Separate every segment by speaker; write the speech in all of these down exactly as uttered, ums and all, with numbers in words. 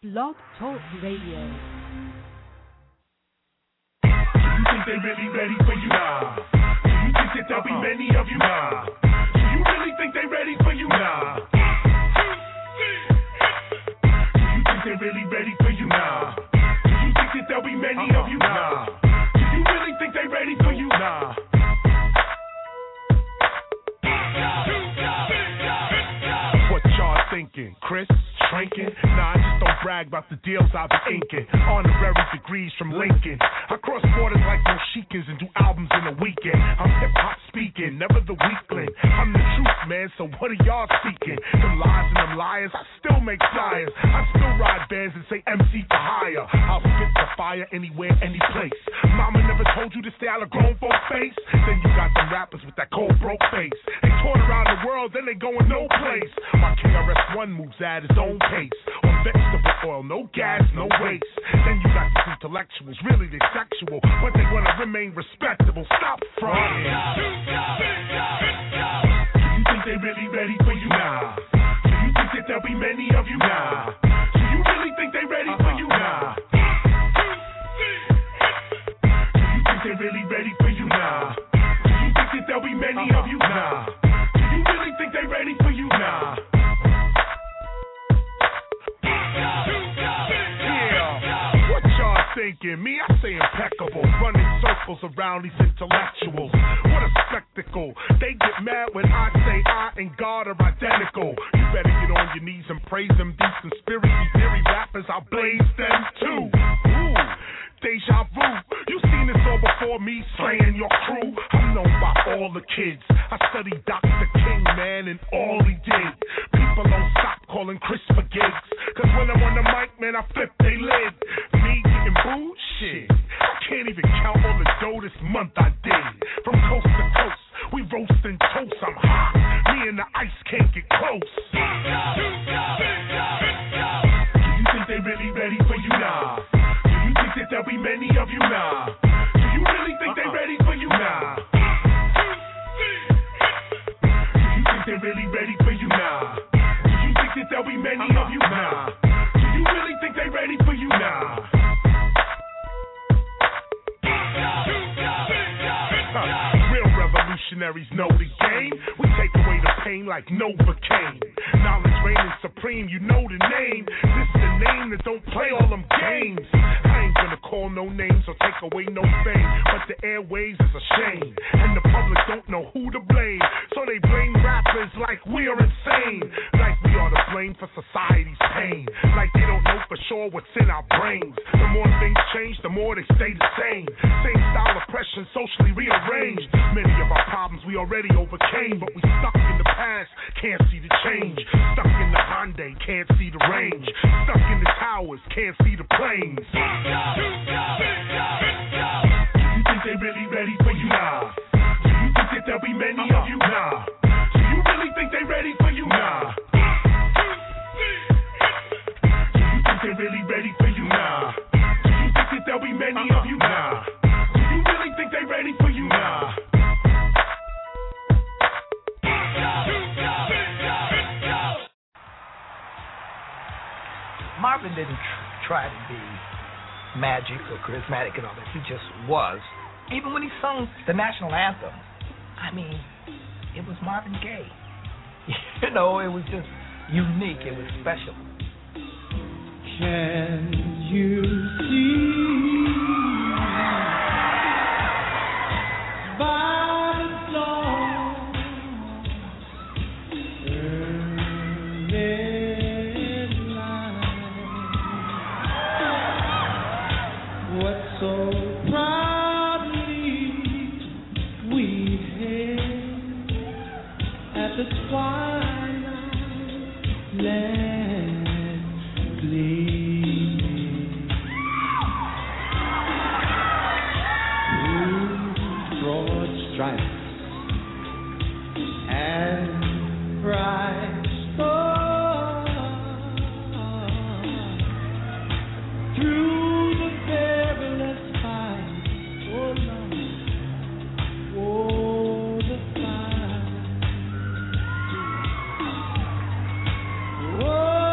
Speaker 1: Blog Talk Radio.
Speaker 2: Do you think they really ready for you now? Do you think that there'll be many of you now? Do you really think they ready for you now? Do you think they really ready for you now? Do you think that there'll be many of you now? Do you really think they ready for you now? What y'all thinking, Chris? Shrinking? Nah, I just don't brag about the deals I've been inking. Honorary degrees from Lincoln. I cross borders like Moshikans and do albums in a weekend. I'm hip-hop speaking, never the weakling. I'm the truth, man, so what are y'all speaking? Them lies and them liars, I still make flyers. I still ride bands and say M C for hire. I'll spit the fire anywhere, any place. Mama never told you to stay out of grown folk face? Then you got them rappers with that cold broke face. They toured around the world, then they going no place. My K R S One moves at his own pace. On vegetable oil, no gas, no waste. Then you got these intellectuals, really they sexual, but they want to remain respectable. Stop fronting. Do you think they really ready for you now? Do you think that there'll be many of you now? Do you really think they ready for you now? Do you think they really ready for you now? Do you think that there'll be many of you now? Do you really think they ready for you now? Thinking me, I say impeccable, running circles around these intellectuals. What a spectacle! They get mad when I say I and God are identical. You better get on your knees and praise them. These conspiracy theory rappers, I blaze them too. Ooh, deja vu. You seen this all before me, slaying your crew. I'm known by all the kids. I studied Doctor King, man, and all he did. People don't stop calling Chris for gigs, cause when I'm on the mic, man, I flip they lid. Me getting booed? Shit, I can't even count all the dough this month I did. From coast to coast, we roasting toast, I'm hot. Me and the ice can't get close. Do you think they really ready for you now? Do you think that there'll be many of you now? Do you really think they ready for you now? Do you think they really ready for you now? Do you think that there'll be many of you now? Do you really think they ready for you now? Real revolutionaries know the game. We take away the pain like Novocaine. Knowledge reigning supreme, you know the name. This is the name that don't play all them games. I ain't gonna call no names or take away no fame, but the airwaves is a shame, and the public don't know who to blame. So they blame rappers like we are insane, like we are to blame for society's pain, like they don't know for sure what's in our brains. The more things change, the more they stay the same. Same style oppression, socially rearranged. Many of our problems we already overcame, but we stuck in the past, can't see the change. Stuck in the Hyundai, can't see the range. Stuck in the towers, can't see the planes. Do you think they really ready for you now? Do you think that there'll be many of you now? Do you really think they ready for you now? Do you think they really ready for you now? Do you think that there'll be many of you now? Do you really think they ready for you now?
Speaker 3: Marvin didn't tr- try to be magic or charismatic and all that. He just was. Even when he sung the national anthem, I mean, it was Marvin Gaye. You know, it was just unique. It was special.
Speaker 4: Can you see by the dawn's early light what so proudly we hailed at the twilight land gleaming through broad stripes and bright stars through the perilous fight. Oh Lord, oh the fight. Oh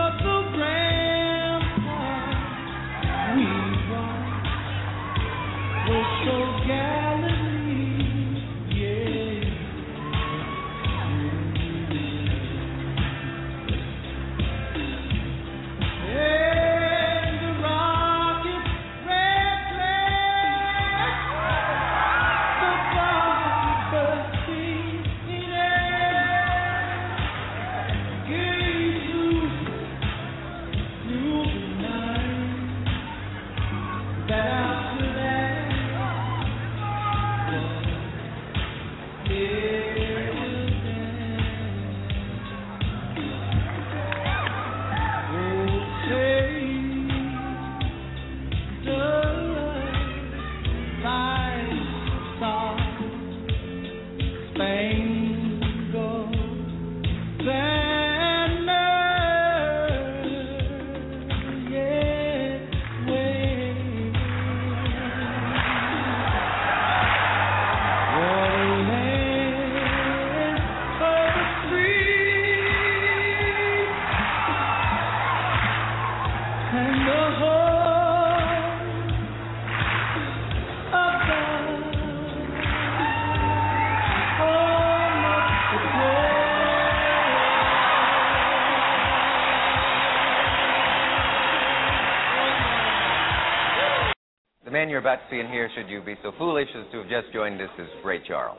Speaker 1: The man you're about to see and hear, should you be so foolish as to have just joined us, is Ray Charles.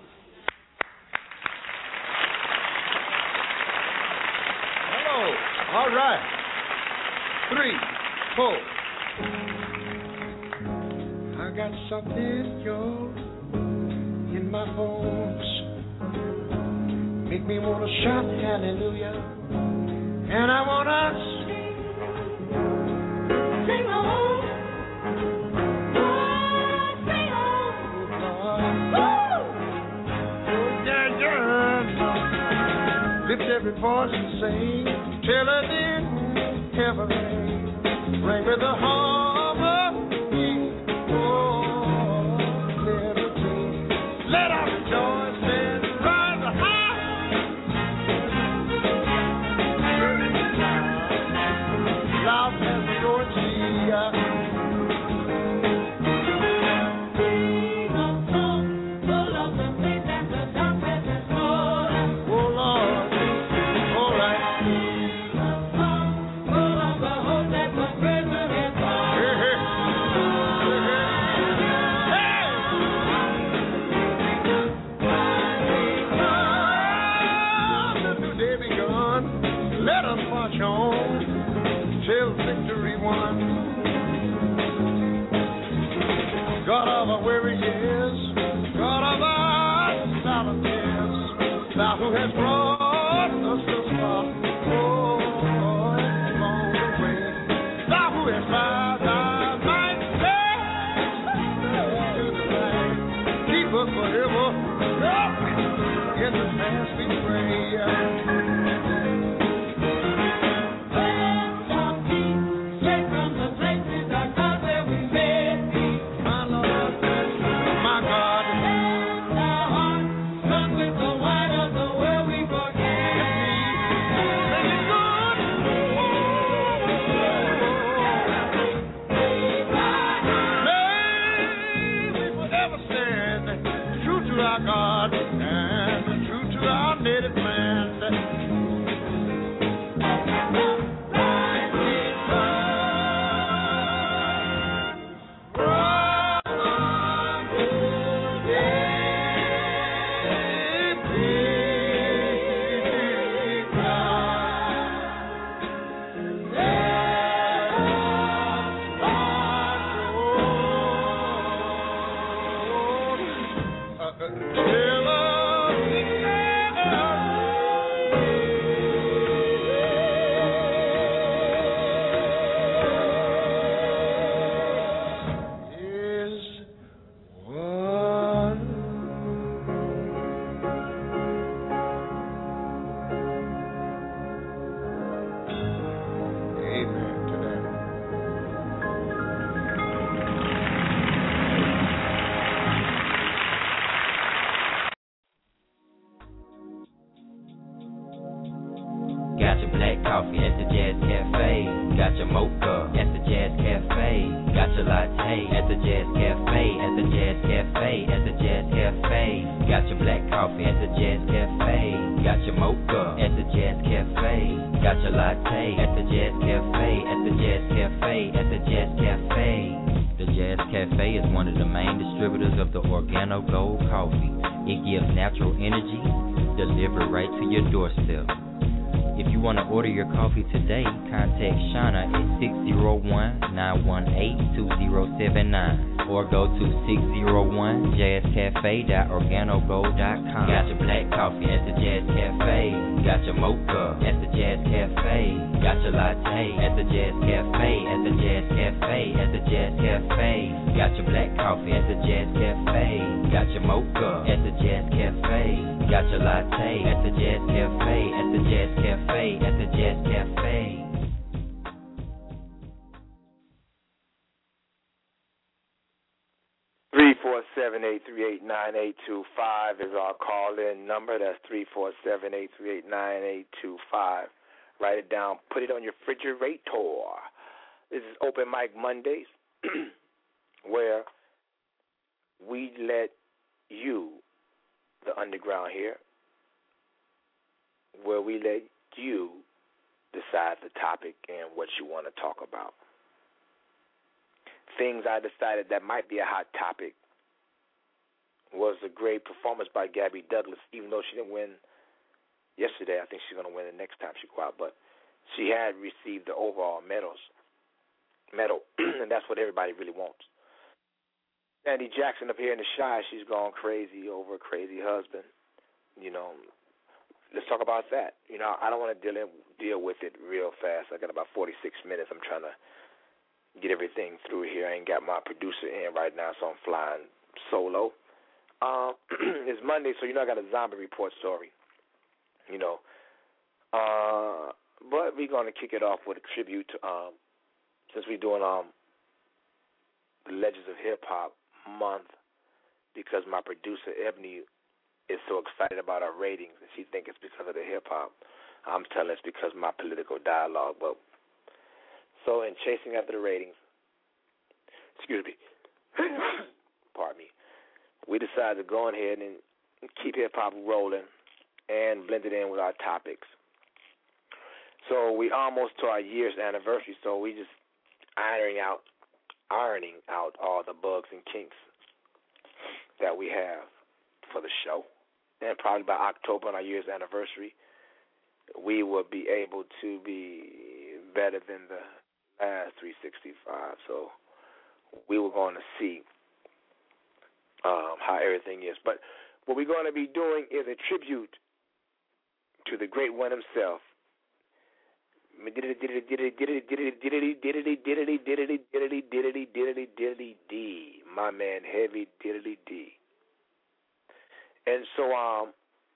Speaker 5: Hello. All right. Three, four. I got something, y'all, in my bones. Make me want to shout hallelujah. And I want to sing, sing on. Lift every voice and sing, till it in heaven ring with the harmony. Oh, liberty. Let us rejoice and rise high. Loud as the God of our weary years, God of our silent tears, thou who hast brought us thus far, oh, along the way, thou who hast by thy might to the light, keep us forever, in the past we pray.
Speaker 6: Or go to six oh one jazz cafe dot organogold dot com. Got your black coffee at the Jazz Cafe. Got your mocha at the Jazz Cafe. Got your latte at the Jazz Cafe. At the Jazz Cafe. At the Jazz Cafe. Got your black coffee at the Jazz Cafe. Got your mocha at the Jazz Cafe. Got your latte at the Jazz Cafe. At the Jazz Cafe. At the Jazz Cafe.
Speaker 7: three four seven, eight three eight, nine eight two five is our call-in number. That's three four seven, eight three eight, nine eight two five. Write it down. Put it on your refrigerator. This is Open Mic Mondays, where we let you, the underground here, where we let you decide the topic and what you want to talk about. things I decided that might be a hot topic was a great performance by Gabby Douglas, even though she didn't win yesterday. I think she's going to win the next time she go out, but she had received the overall medals, medal, and that's what everybody really wants. Sandy Jackson up here in the Shy, she's gone crazy over a crazy husband. You know, let's talk about that. You know, I don't want to deal in, deal with it real fast. I got about forty-six minutes. I'm trying to get everything through here. I ain't got my producer in right now, so I'm flying solo. Um, it's Monday, so you know I got a zombie report story. You know, uh, but we're going to kick it off with a tribute to, um, since we're doing um, the Legends of Hip Hop month, because my producer Ebony is so excited about our ratings, and she thinks it's because of the hip hop. I'm telling her it's because of my political dialogue. But so in chasing after the ratings, excuse me, pardon me, we decided to go ahead and keep hip hop rolling and blend it in with our topics. So we almost to our year's anniversary, so we just ironing out, ironing out all the bugs and kinks that we have for the show. And probably by October on our year's anniversary, we will be able to be better than the last three sixty-five. So we were going to see um, how everything is. But what we're going to be doing is a tribute to the great one himself. D, my man Heavy Diddly D. And so, um,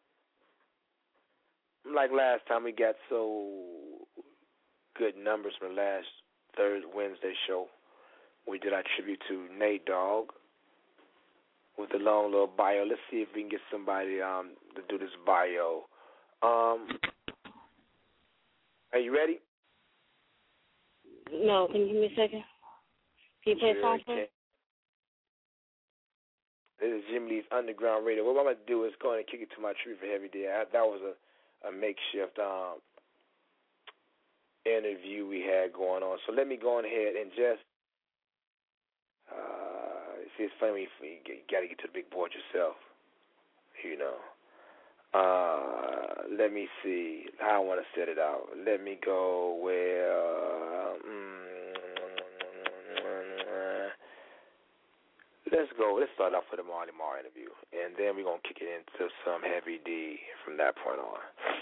Speaker 7: like last time, we got so good numbers from the last third Wednesday show. We did our tribute to Nate Dogg with a long little bio. Let's see if we can get somebody um to do this bio. Um, are you ready?
Speaker 8: No, can you give me a second? Can you play a song for me?
Speaker 7: This is Jim Lee's Underground Radio. What I'm going to do is go ahead and kick it to my tribute for Heavy D. I, that was a, a makeshift um, interview we had going on. So let me go on ahead and just, uh, see, it's funny when you, you got to get to the big board yourself, you know. Uh, let me see how I want to set it out. Let me go where, uh, mm, let's go. Let's start off with a Marley Marl interview, and then we're going to kick it into some Heavy D from that point on.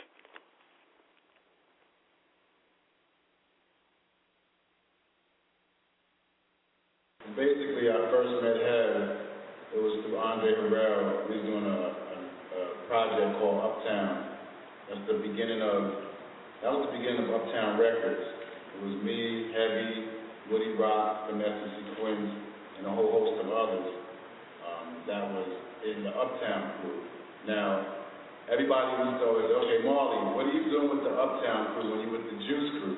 Speaker 9: Basically, I first met Hev, it was through Andre Harrell. We was doing a, a, a project called Uptown. That's the beginning of, that was the beginning of Uptown Records. It was me, Heavy, Woody Rock, Vanessa Sequins, and a whole host of others um, that was in the Uptown crew. Now, everybody used to always say, okay, Marley, what are you doing with the Uptown crew when you with the Juice crew?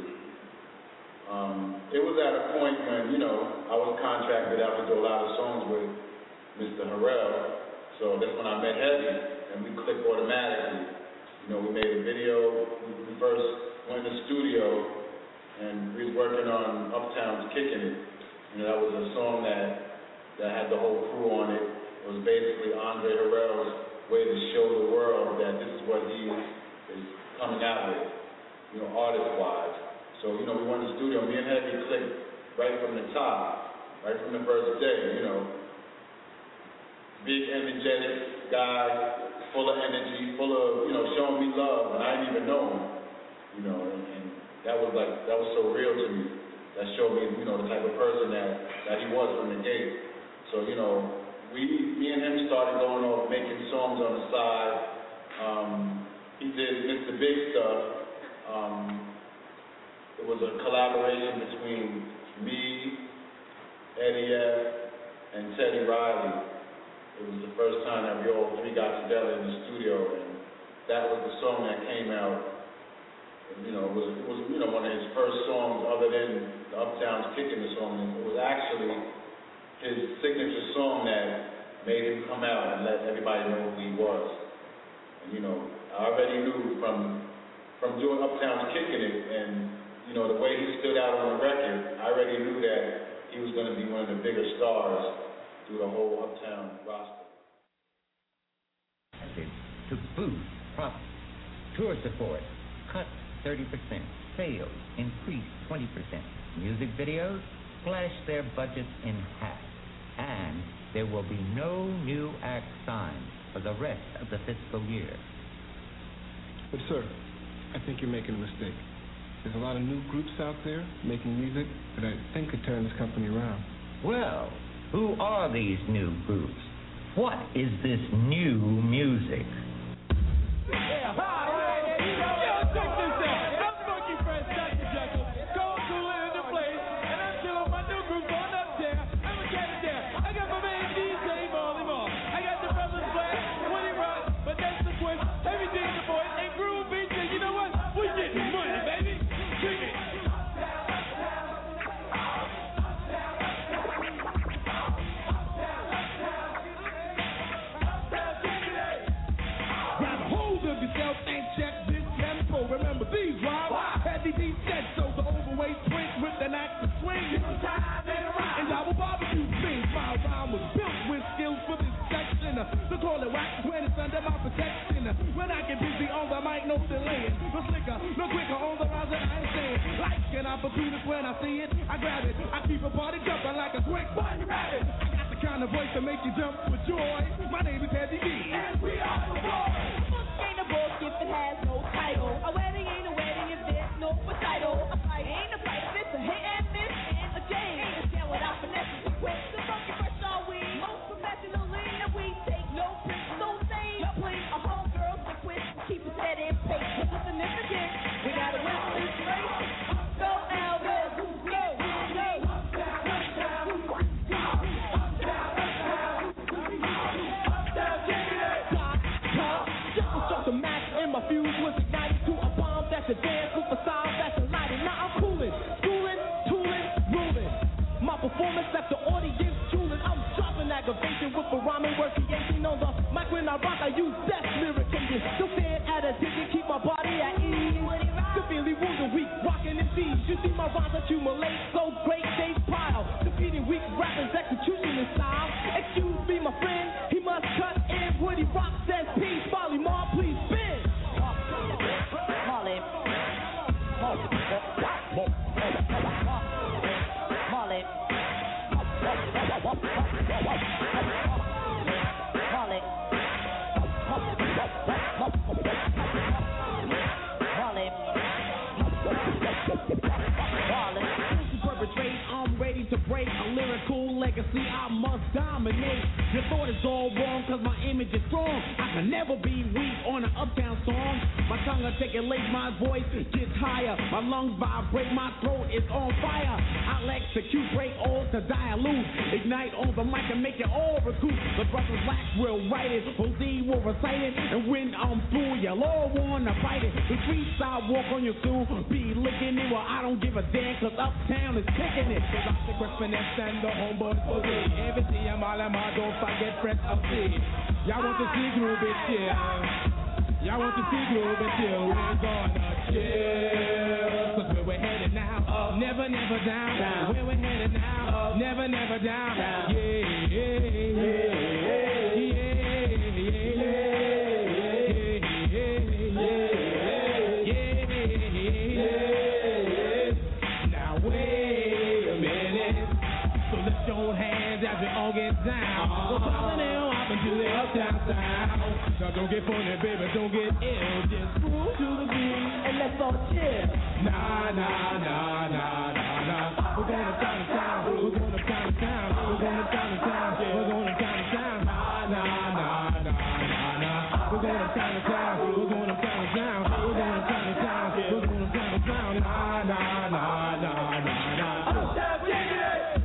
Speaker 9: Um, it was at a point when, you know, I was contracted out to do a lot of songs with Mister Harrell, so that's when I met Heavy, and we clicked automatically. You know, we made a video, we first went in the studio, and we was working on Uptown's Kicking It. You know, that was a song that, that had the whole crew on it. It was basically Andre Harrell's way to show the world that this is what he is coming out with, you know, artist-wise. So, you know, we went in the studio, me and Heavy clicked right from the top, right from the first day, you know. Big, energetic guy, full of energy, full of, you know, showing me love, and I didn't even know him, you know, and, and that was like, that was so real to me. That showed me, you know, the type of person that, that he was from the gate. So, you know, we, me and him started going off making songs on the side. Um, he did Mister Big Stuff. Um, it was a collaboration between me, Eddie F., and Teddy Riley. It was the first time that we all three got together in the studio, and that was the song that came out. You know, it was, it was, you know, one of his first songs other than the Uptown's Kicking the song. It was actually his signature song that made him come out and let everybody know who he was. And, you know, I already knew from from doing Uptown's Kicking It and, you know, the way he stood out on the record, I already knew that he he was going to be one of the bigger stars through the whole Uptown roster.
Speaker 10: To boost profits, tour support cut thirty percent, sales increased twenty percent, music videos slashed their budgets in half, and there will be no new act signed for the rest of the fiscal year.
Speaker 11: But sir, I think you're making a mistake. There's a lot of new groups out there making music that I think could turn this company around.
Speaker 10: Well, who are these new groups? What is this new music?
Speaker 4: Yeah, hi, hey, hey, yo, yo, check this out. I'm Funky Fresh, Doctor Jekyll, cold cooler in the place, and I'm chilling my new group on up there. I'm a cat there. I got my man D J Marley Marl. I got the brothers Black, Woody Rock, but that's the twist. Everything the boys and Groove Beats, and you know what? We getting money, baby. Kick it. Yourself and check this tempo. Remember these rhymes. Heavy deep set, so the overweight twink with an axe to swing. And I will barbecue things. My rhyme was built with skills for this section. To call it wax when it's under my protection. When I get busy on the mic, no delaying. No slicker, no quicker on the rise that I ain't saying. Like an opportunist when I see it, I grab it. I keep a party jumping like a quick bunny rabbit. I got the kind of voice to make you jump with joy. My name is Heavy D, and we are the boys.
Speaker 12: Ain't a book if it has no title. A wedding ain't a wedding if there's no recital. A fight ain't a fight if it's a hit and miss and a game. Ain't a stand without finesse to quit. The Funky Fresh are we most professionally, and we take no risks. So say no please. A homegirls to quit. Keep it set in pace. What's the significance? We gotta win this race. Go Elvis, go, go. The match and my fuse was ignited to a bomb that's a dance with a sound that's a lighting. Now I'm cooling, schooling, tooling, ruling. My performance left the audience tooling. I'm dropping aggravation with a rhyming word creation on the mic. When I rock, I use death lyrication. So stand at a distance, keep my body at ease. Severely wounded, weak, rocking in thieves. You see my rhymes accumulate, so great they pile. Defeating weak rappers, execution in style. Excuse me, my friend, he must cut in. Woody Rock says peace, Molly Marl, please spin. Molly. Molly. Molly. Molly. Perpetrate, I'm ready to break a lyrical legacy. I must dominate. Your thought is all wrong, cause my image is strong. I can never be weak on an uptown song. My tongue will take it late, my voice gets higher. My lungs vibrate, my throat is on fire. I'll execute, break all to dilute. Ignite on the mic and make it all recruit. The brothers Lack will write it, Jose will recite it. And when I'm through, you'll all wanna fight it. The streets I walk on your stool, be licking it. Well, I don't give a damn, cause uptown is kicking it. Cause I'm the quick finesse and the homeboys for me. Every day I'm all I'm all, don't forget fresh up see. Y'all want to see groove it, yeah. Y'all want to see groove it, yeah. We ain't gonna chill. Cause where we're headed now, up. Never, never down. down. Where we're headed now, up. Never, never down. down. Yeah, yeah, yeah, yeah, yeah, yeah, yeah, yeah. Now wait a minute. So lift your hands as we all get down. We're falling in up into the uptown sound. Now don't get funny, baby, don't get ill. Just move to the beat and let's all chill. Nah, nah, nah, nah, nah, nah. We're gonna down to town. We're gonna down to town. We're gonna down to town. We're gonna down to town. Nah, nah, nah, nah, nah, nah. We're gonna down to town. We're gonna down to town. We're gonna down to town. We're gonna down to town. Nah, nah, nah, nah, nah, nah. Uptown, take it.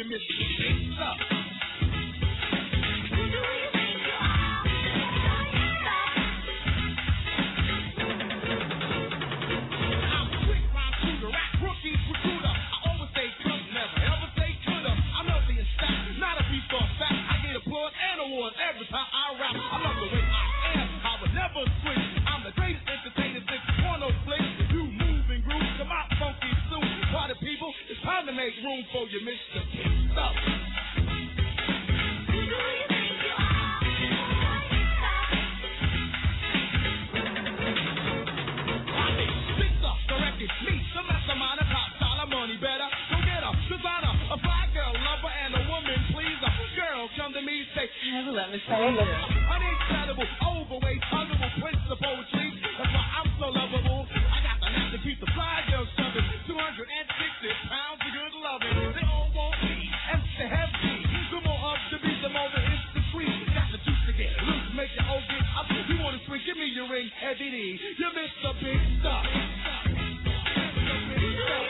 Speaker 4: Mister Big Stuff. Every time I rap, I love the way I am. I would never switch. I'm the greatest entertainer since porno flick. You move and groove, come out funky soon. Party people, it's time to make room for you, Mister Big Stuff. Big Stuff, corrected me. The mastermind, a top dollar money better. Go get a designer, a fly girl lover, and a woman pleaser. Girl, come to me, say,
Speaker 13: never let me say it.
Speaker 4: Unacceptable, overweight, honorable prince of poetry. That's why I'm so lovable. I got the knack to keep the fly girl shoving. two hundred sixty pounds of good loving. They all want me, empty heavy. The more up to be, the more it's the sweet. Got the juice to get loose, make your old get up. You want to swing, give me your ring, heavy D. You Mister Big Stuff. Mister Big Stuff.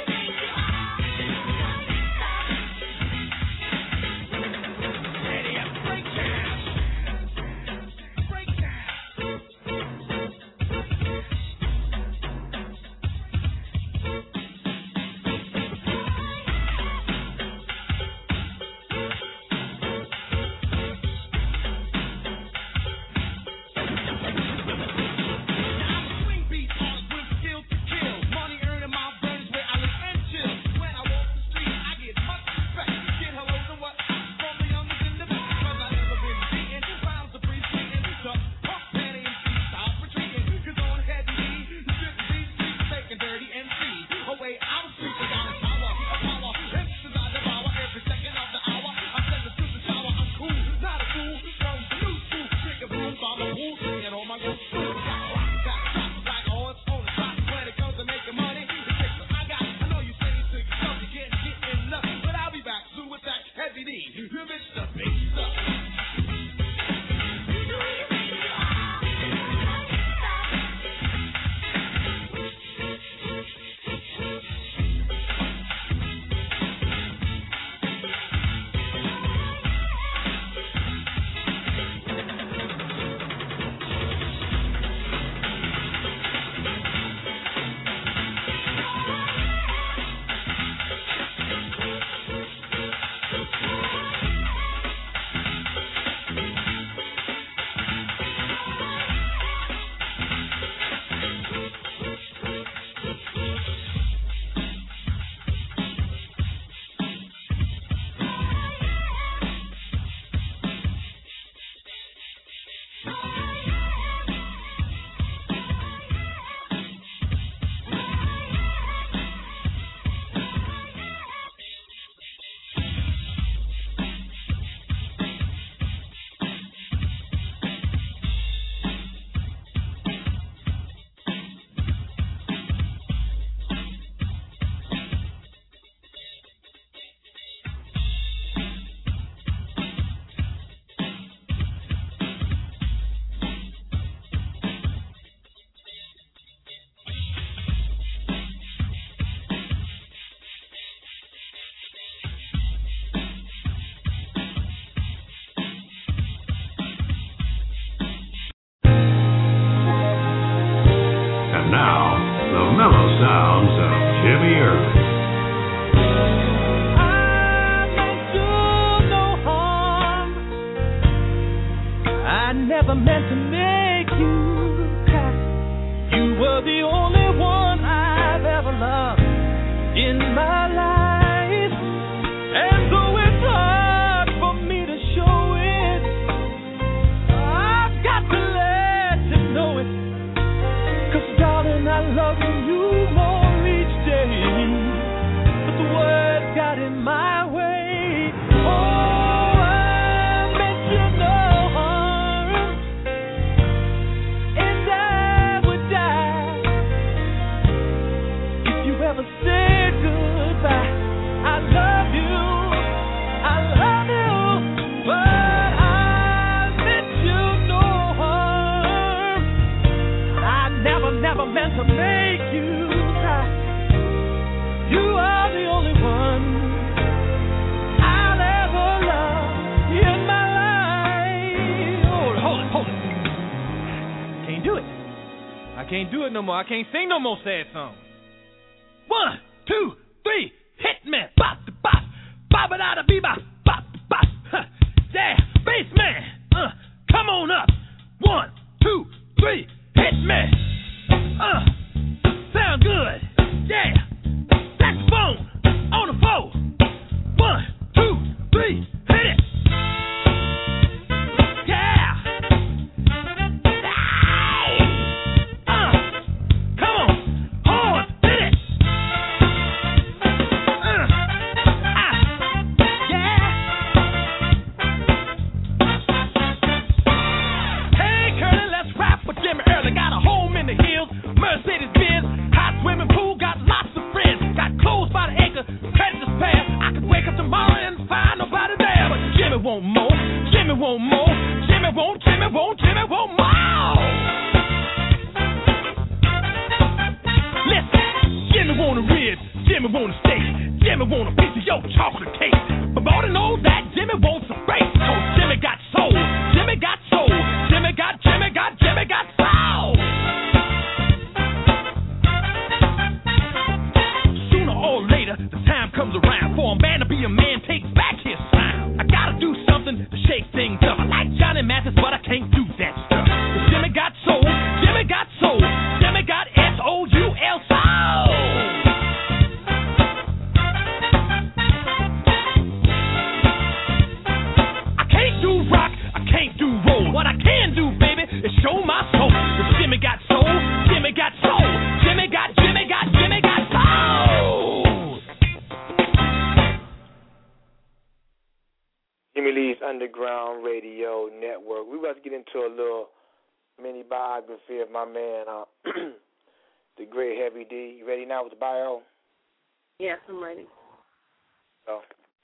Speaker 13: can't do it no more. I can't sing no more sad songs. One, two, three, hit me. Bop, bop, bop it out of bebop, bop, bop. Huh. Yeah, bassman, uh, come on up. One, two, three, hit me. Uh, sound good. Yeah, saxophone on the floor. One, two, three, hit it. Mercedes-Benz, hot swimming pool, got lots of friends. Got clothes by the acre, credit to spare. I could wake up tomorrow and find nobody there. But Jimmy want more, Jimmy want more. Jimmy want, Jimmy want, Jimmy want more. Listen, Jimmy want a rib, Jimmy want a steak. Jimmy want a piece of your chocolate cake. But more than all that, Jimmy wants a break. So Jimmy got soul, Jimmy got soul. Jimmy got, Jimmy got, Jimmy got soul. The time comes around for a man to be a man, takes back his sound. I gotta do something to shake things up. I like Johnny Mathis, but I can't do that stuff. But Jimmy got soul, Jimmy got soul, Jimmy got S O U L soul. I can't do rock, I can't do roll. What I can do, baby, is show my soul. But Jimmy got soul, Jimmy got soul, Jimmy got, Jimmy got, Jimmy got soul.
Speaker 7: Jimmy Lee's Underground Radio Network. We about to get into a little mini biography of my man, uh, the great Heavy D. You ready now with the bio?
Speaker 8: Yes, I'm ready.
Speaker 7: Oh.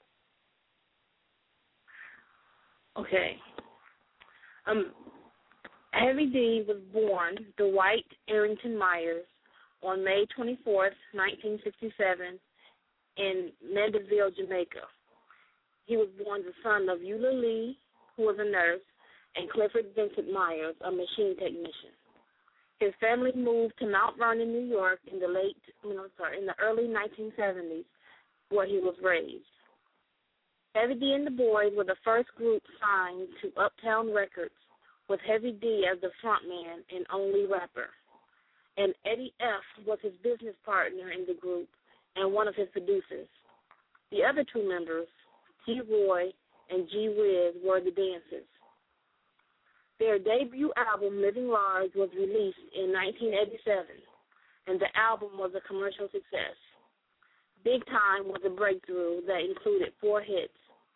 Speaker 8: Okay. Um, Heavy D was born Dwight Arrington Myers on May twenty-fourth, nineteen sixty-seven, in Mandeville, Jamaica. He was born the son of Eula Lee, who was a nurse, and Clifford Vincent Myers, a machine technician. His family moved to Mount Vernon, New York, in the late, you know, sorry, in the early nineteen seventies, where he was raised. Heavy D and the Boys were the first group signed to Uptown Records, with Heavy D as the frontman and only rapper. And Eddie F. was his business partner in the group and one of his producers. The other two members, T. Roy and G. Wiz, were the dancers. Their debut album, Living Large, was released in nineteen eighty-seven, and the album was a commercial success. Big Time was a breakthrough that included four hits.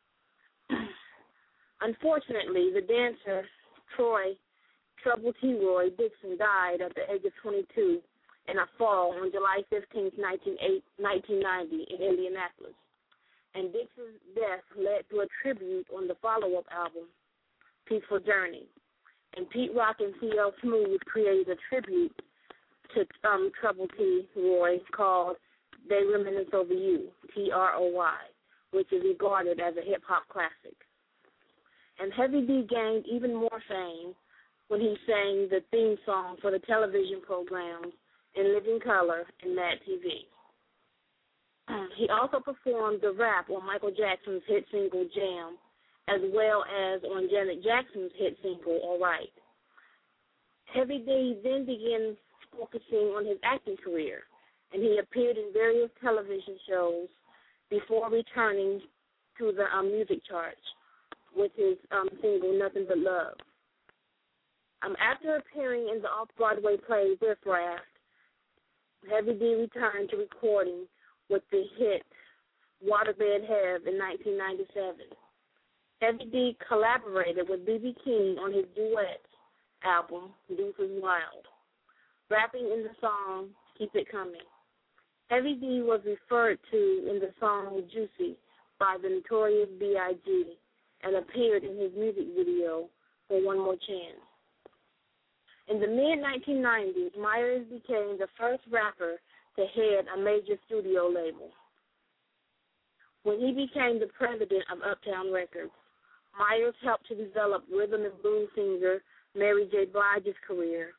Speaker 8: Unfortunately, the dancer, Troy Trouble T. Roy Dixon, died at the age of twenty-two in a fall on July fifteenth, nineteen ninety, in Indianapolis. And Dixon's death led to a tribute on the follow-up album, Peaceful Journey. And Pete Rock and C L Smooth created a tribute to um, Trouble T. Roy called They Reminisce Over You, T R O Y, which is regarded as a hip-hop classic. And Heavy D gained even more fame when he sang the theme song for the television programs In Living Color and Mad T V. He also performed the rap on Michael Jackson's hit single, Jam, as well as on Janet Jackson's hit single, All Right. Heavy D then began focusing on his acting career, and he appeared in various television shows before returning to the um, music charts with his um, single, Nothing But Love. Um, after appearing in the off-Broadway play Riff Raff, Heavy D returned to recording with the hit Waterbed Have in nineteen ninety-seven. Heavy D collaborated with B B King on his duet album, Deuce Is Wild, rapping in the song Keep It Coming. Heavy D was referred to in the song Juicy by the Notorious B I G and appeared in his music video for One More Chance. In the mid nineteen nineties, Myers became the first rapper to head a major studio label. When he became the president of Uptown Records, Myers helped to develop rhythm and blues singer Mary J. Blige's career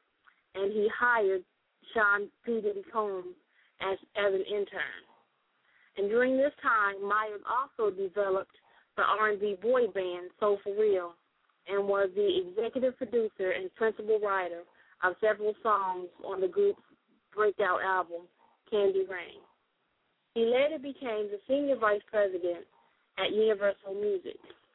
Speaker 8: and he hired Sean P. Diddy Combs as, as an intern. And during this time, Myers also developed the R and B boy band Soul For Real and was the executive producer and principal writer of several songs on the group's breakout album, Candy Rain. He later became the senior vice president at Universal Music.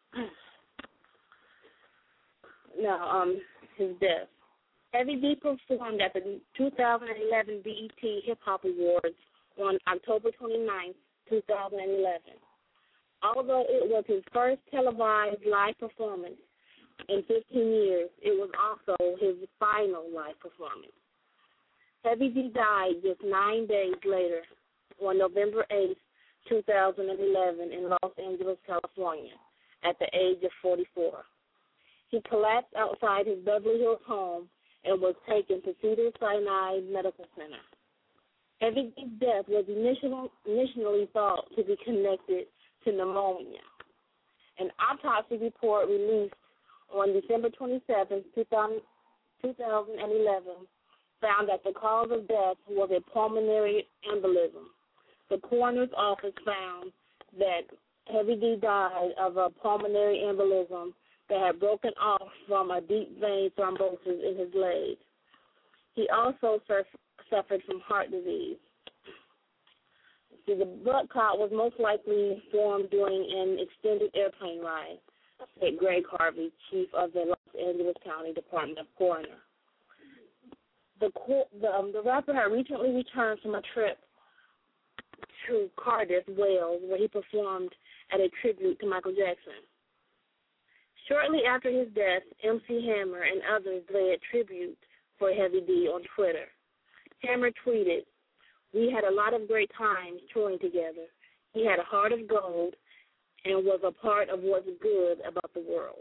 Speaker 8: Now, um, his death. Heavy D performed at the two thousand eleven B E T Hip Hop Awards on October twenty-ninth, two thousand eleven. Although it was his first televised live performance in fifteen years, it was also his final live performance. Heavy D died just nine days later on November eighth, two thousand eleven in Los Angeles, California, at the age of forty-four. He collapsed outside his Beverly Hills home and was taken to Cedars-Sinai Medical Center. Heavy D's death was initially, initially thought to be connected to pneumonia. An autopsy report released on December twenty-seventh, two thousand eleven, found that the cause of death was a pulmonary embolism. The coroner's office found that Heavy D died of a pulmonary embolism that had broken off from a deep vein thrombosis in his leg. He also surf- suffered from heart disease. See, the blood clot was most likely formed during an extended airplane ride, said Greg Harvey, chief of the Los Angeles County Department of Coroner. The, the, um, the rapper had recently returned from a trip to Cardiff, Wales, where he performed at a tribute to Michael Jackson. Shortly after his death, M C Hammer and others led tribute for Heavy D on Twitter. Hammer tweeted, "We had a lot of great times touring together. He had a heart of gold and was a part of what's good about the world."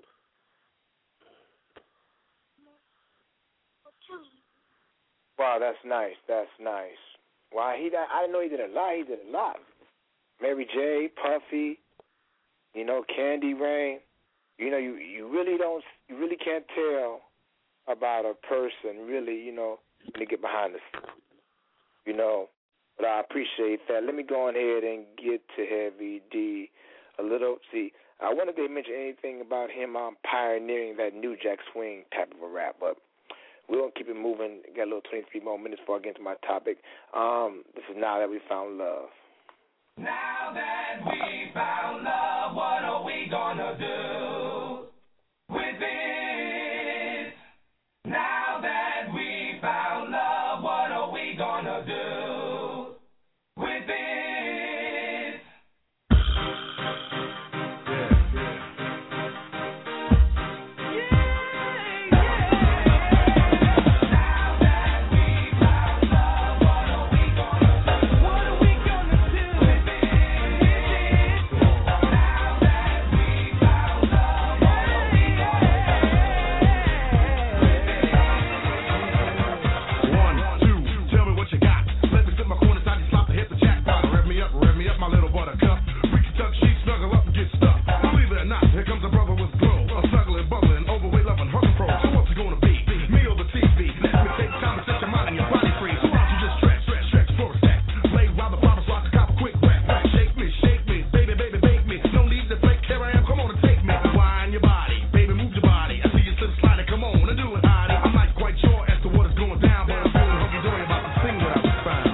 Speaker 7: Wow, that's nice. That's nice. Wow, he I didn't know he did a lot. He did a lot. Mary J, Puffy, you know, Candy Rain. You know, you, you really don't, you really can't tell about a person, really, you know, when you get behind the scenes, you know. But I appreciate that. Let me go on ahead and get to Heavy D a little. See, I wonder if they mention anything about him um, pioneering that New Jack Swing type of a rap, but we're going to keep it moving. Got a little twenty-three more minutes before I get into my topic. Um, this is Now That We Found Love.
Speaker 14: Now that we found love, what are we gonna do with it? Now that we found love, what are we gonna do with it? Now that we found love, what are we gonna do? What are we gonna do with it? Now that we found love, what are we
Speaker 2: One, two, tell me what you got. Let me sit my corner side and slop to hit the jackpot. Rev me up, rev me up, my little buttercup. We can tuck sheets, snuggle up and get stuck. Believe it or not, here comes a brother with glow. A snuggling, bubbling, overweight, loving, hustle pro. So what's it gonna be? Me or the T V? Let me take time to set your mind and your body free. So why don't you just stretch, stretch, stretch for a sec. Lay while the promise rock the cop a quick whack. Shake me, shake me, baby, baby, bake me. No need to fake, here I am, come on and take me. Wind your body, baby, move your body. I see you slip sliding, come on and do it, hottie. I'm not quite sure as to what is going down, but I'm feeling hunky-dory about the thing that I was found.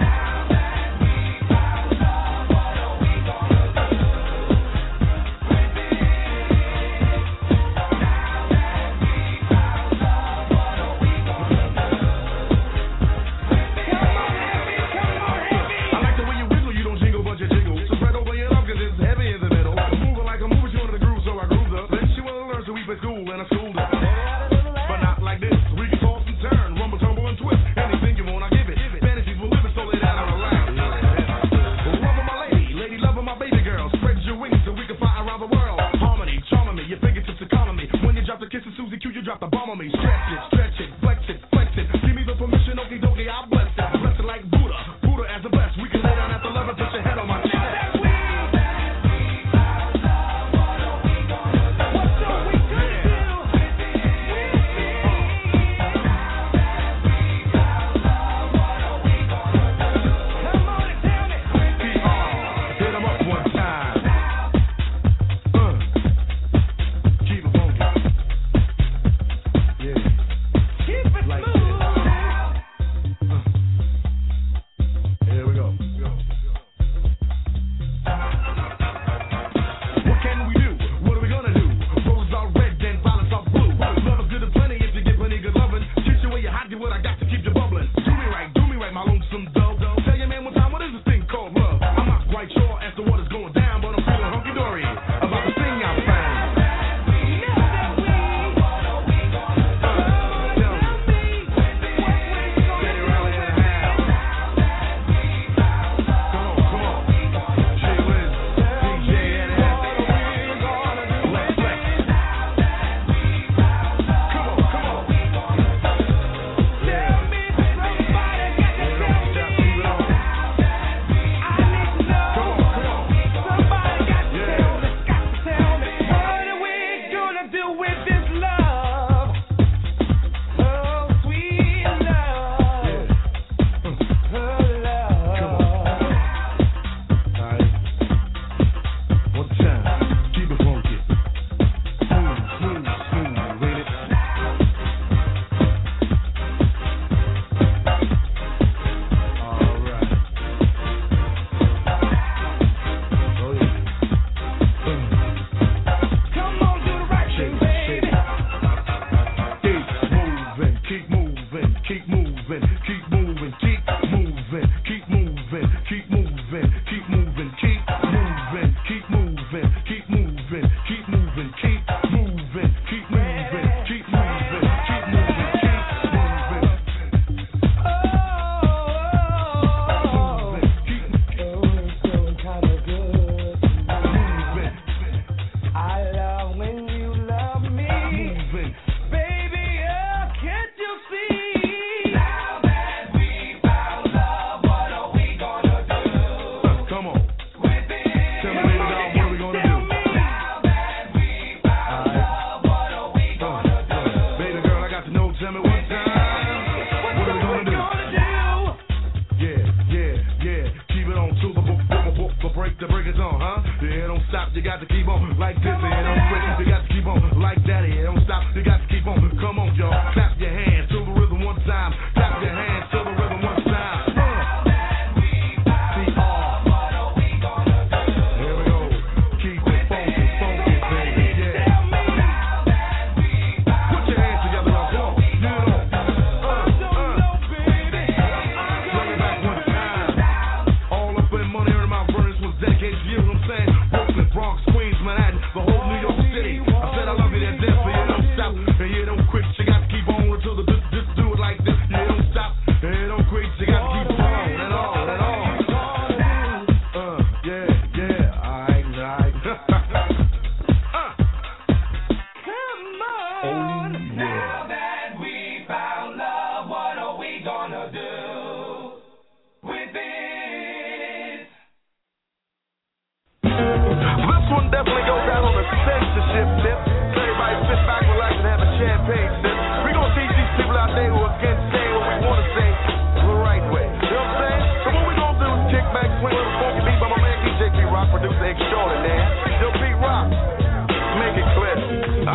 Speaker 2: I like the way you wiggle, you don't jingle, but you jiggle. So spread over your love, 'cause it's heavy in the middle. I'm moving like I'm moving, you into the groove, so I grooved up. Then she wanna learn, so we play school, and I schooled her. But not like this. We can toss and turn, rumble, tumble, and twist. Anything you want, I give it. Fantasies will live it, so lay down and relax. Love of my lady, lady love of my baby girl. Spread your wings so we can fly around the world. Harmony, charming me, your fingertips are calling me. When you drop the kiss of Susie Q, you drop the bomb on me. Stretch it, stretch it, flex it, flex it. Give me the permission, okie dokie, I'll bless it. Bless it like Buddha, Buddha as the best. We can lay down at the love and put your head on my chest. What are we gonna do?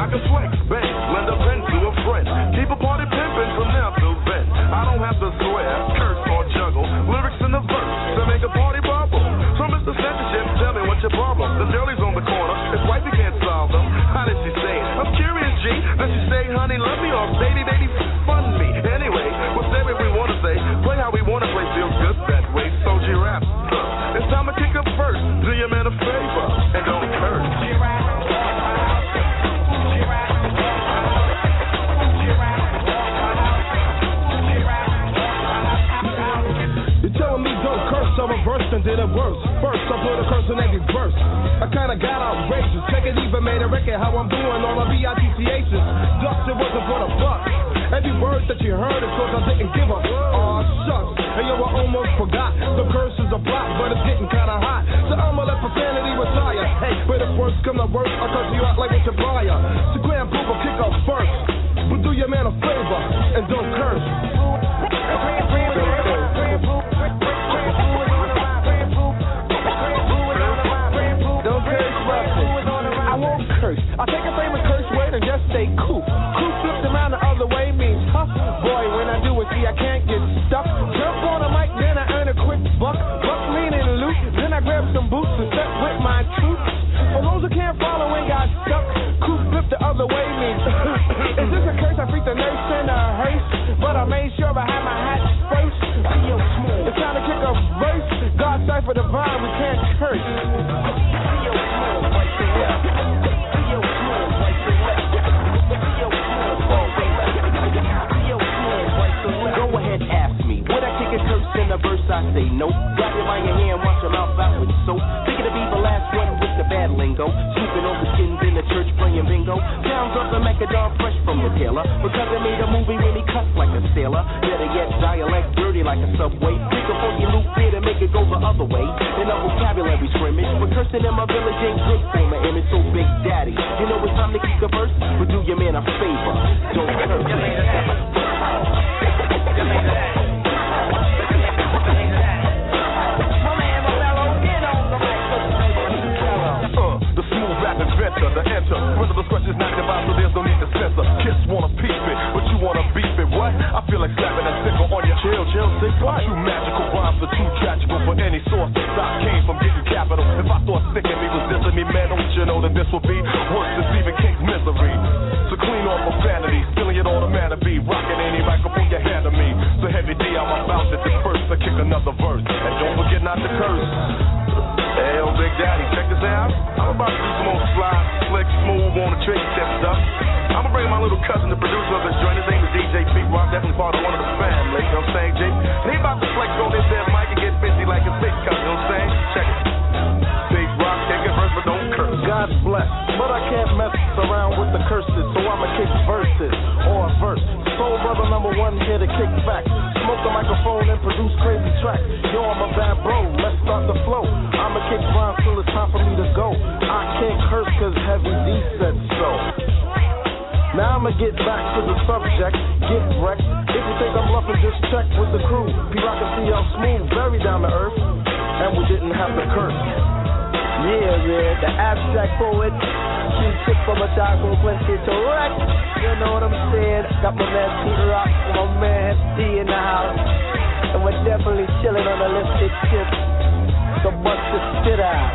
Speaker 15: I can flex, bang, lend a pen to a friend. Keep a party pimpin' from now till then. I don't have to swear, curse, or juggle. Lyrics in the verse to make a party bubble. So Mister Censorship, tell me what's your problem? The girlie's on the corner, it's right we can't solve them. How did she say it? I'm curious, G. Does she say, honey, love me, or baby, baby, fun me? Anyway, we'll say what we want to say. Play how we want to play, feels good that way. So G-Rap, huh. It's time to kick up first. Do your man a favor and don't curse. G-Rap.
Speaker 4: I reversed and did it worse. First, I put a curse in every verse. I kinda got outrageous. Check it, even made a record how I'm doing all my B I T C H's. Ducks, it wasn't for the buck. Every word that you heard is cause I didn't give up. Aw, shucks. And yo, I almost forgot. The curse is a block, but it's getting kinda hot. So I'ma let profanity retire. Hey, but if words come to work, I'll cut you out like with your prior. So Grand Poopa kick up first. But do your man a favor and don't curse. I take a favorite curse word and just say cool. Cool flipped around the other way means tough. Boy, when I do it, see, I can't get stuck. Jump on a mic, then I earn a quick buck. Buck lean and loot, then I grab some boots and step with my troops. For those who can't follow and got stuck, cool flipped the other way means is this a curse? I freaked the nurse in a hearse, but I made sure I had my hat first. It's time to kick a verse. God cipher the vine, we can't curse. Go ahead, ask me. Would I kick a curse in a verse? I say no. Grab your mind in your hand, wash your mouth out with soap. Thinking to be the last one with the bad lingo. Scooping over skins in the church playing bingo. Sounds of the Macadam fresh from the tailor. Because I made a movie when he cussed like a sailor. Better yet, dialect dirty like a subway. Think of all your loop here to make it go the other way. In a vocabulary scrimmage. But cursing in my village ain't good for my image. So Big Daddy, you know it's time to kick a verse? But do your man a favor. Don't curse.
Speaker 15: The smooth rap inventor, the enter. Whether the scratch is knocked about, so there's no need to censor. Kiss wanna peep it, but you wanna beef it. What? I feel like slapping that sickle on your chill, chill, sick. What? Two magical rhymes are too tragical for any source. The stop came from getting capital. If I thought sticking me was dissing me, man, don't you know that this would be worse than Stephen King's Misery? So clean off profanity, feeling it all the man to be. Rocking any microphone you hand to me. So heavy D, I'm about to disperse to kick another verse. And don't forget not to curse. Hey, yo, Big Daddy, check this out. I'm about to do some more slide, slick, smooth on the trick step stuff. I'm gonna bring my little cousin, the producer of this joint. His name is D J Pete Rock, definitely part of one of the family. You know what I'm saying, Jay? And he about to flex on this there mic and get busy like his big cousin. You know what I'm saying? Check it. Big Rock, kick it verse, but don't curse.
Speaker 4: God bless, but I can't mess around with the curses, so I'ma kick verses or a verse. Soul brother number one here to kick back. Smoke the microphone and produce crazy tracks. Yo, I'm a bad bro, let's start the flow. I'ma kick rhymes till it's time for me to go. I can't curse cause Heavy D said so. Now I'ma get back to the subject, get wrecked. If you think I'm bluffing, just check with the crew. P-Rock and C L Smooth, very down to earth, and we didn't have to curse.
Speaker 16: Yeah, yeah, the abstract poet. Q-tip from a Chicago Quincy to wreck. You know what I'm saying? Got my man Pete Rock, my man F D in the house. And we're definitely chilling on the lipstick tip. So bust the shit out.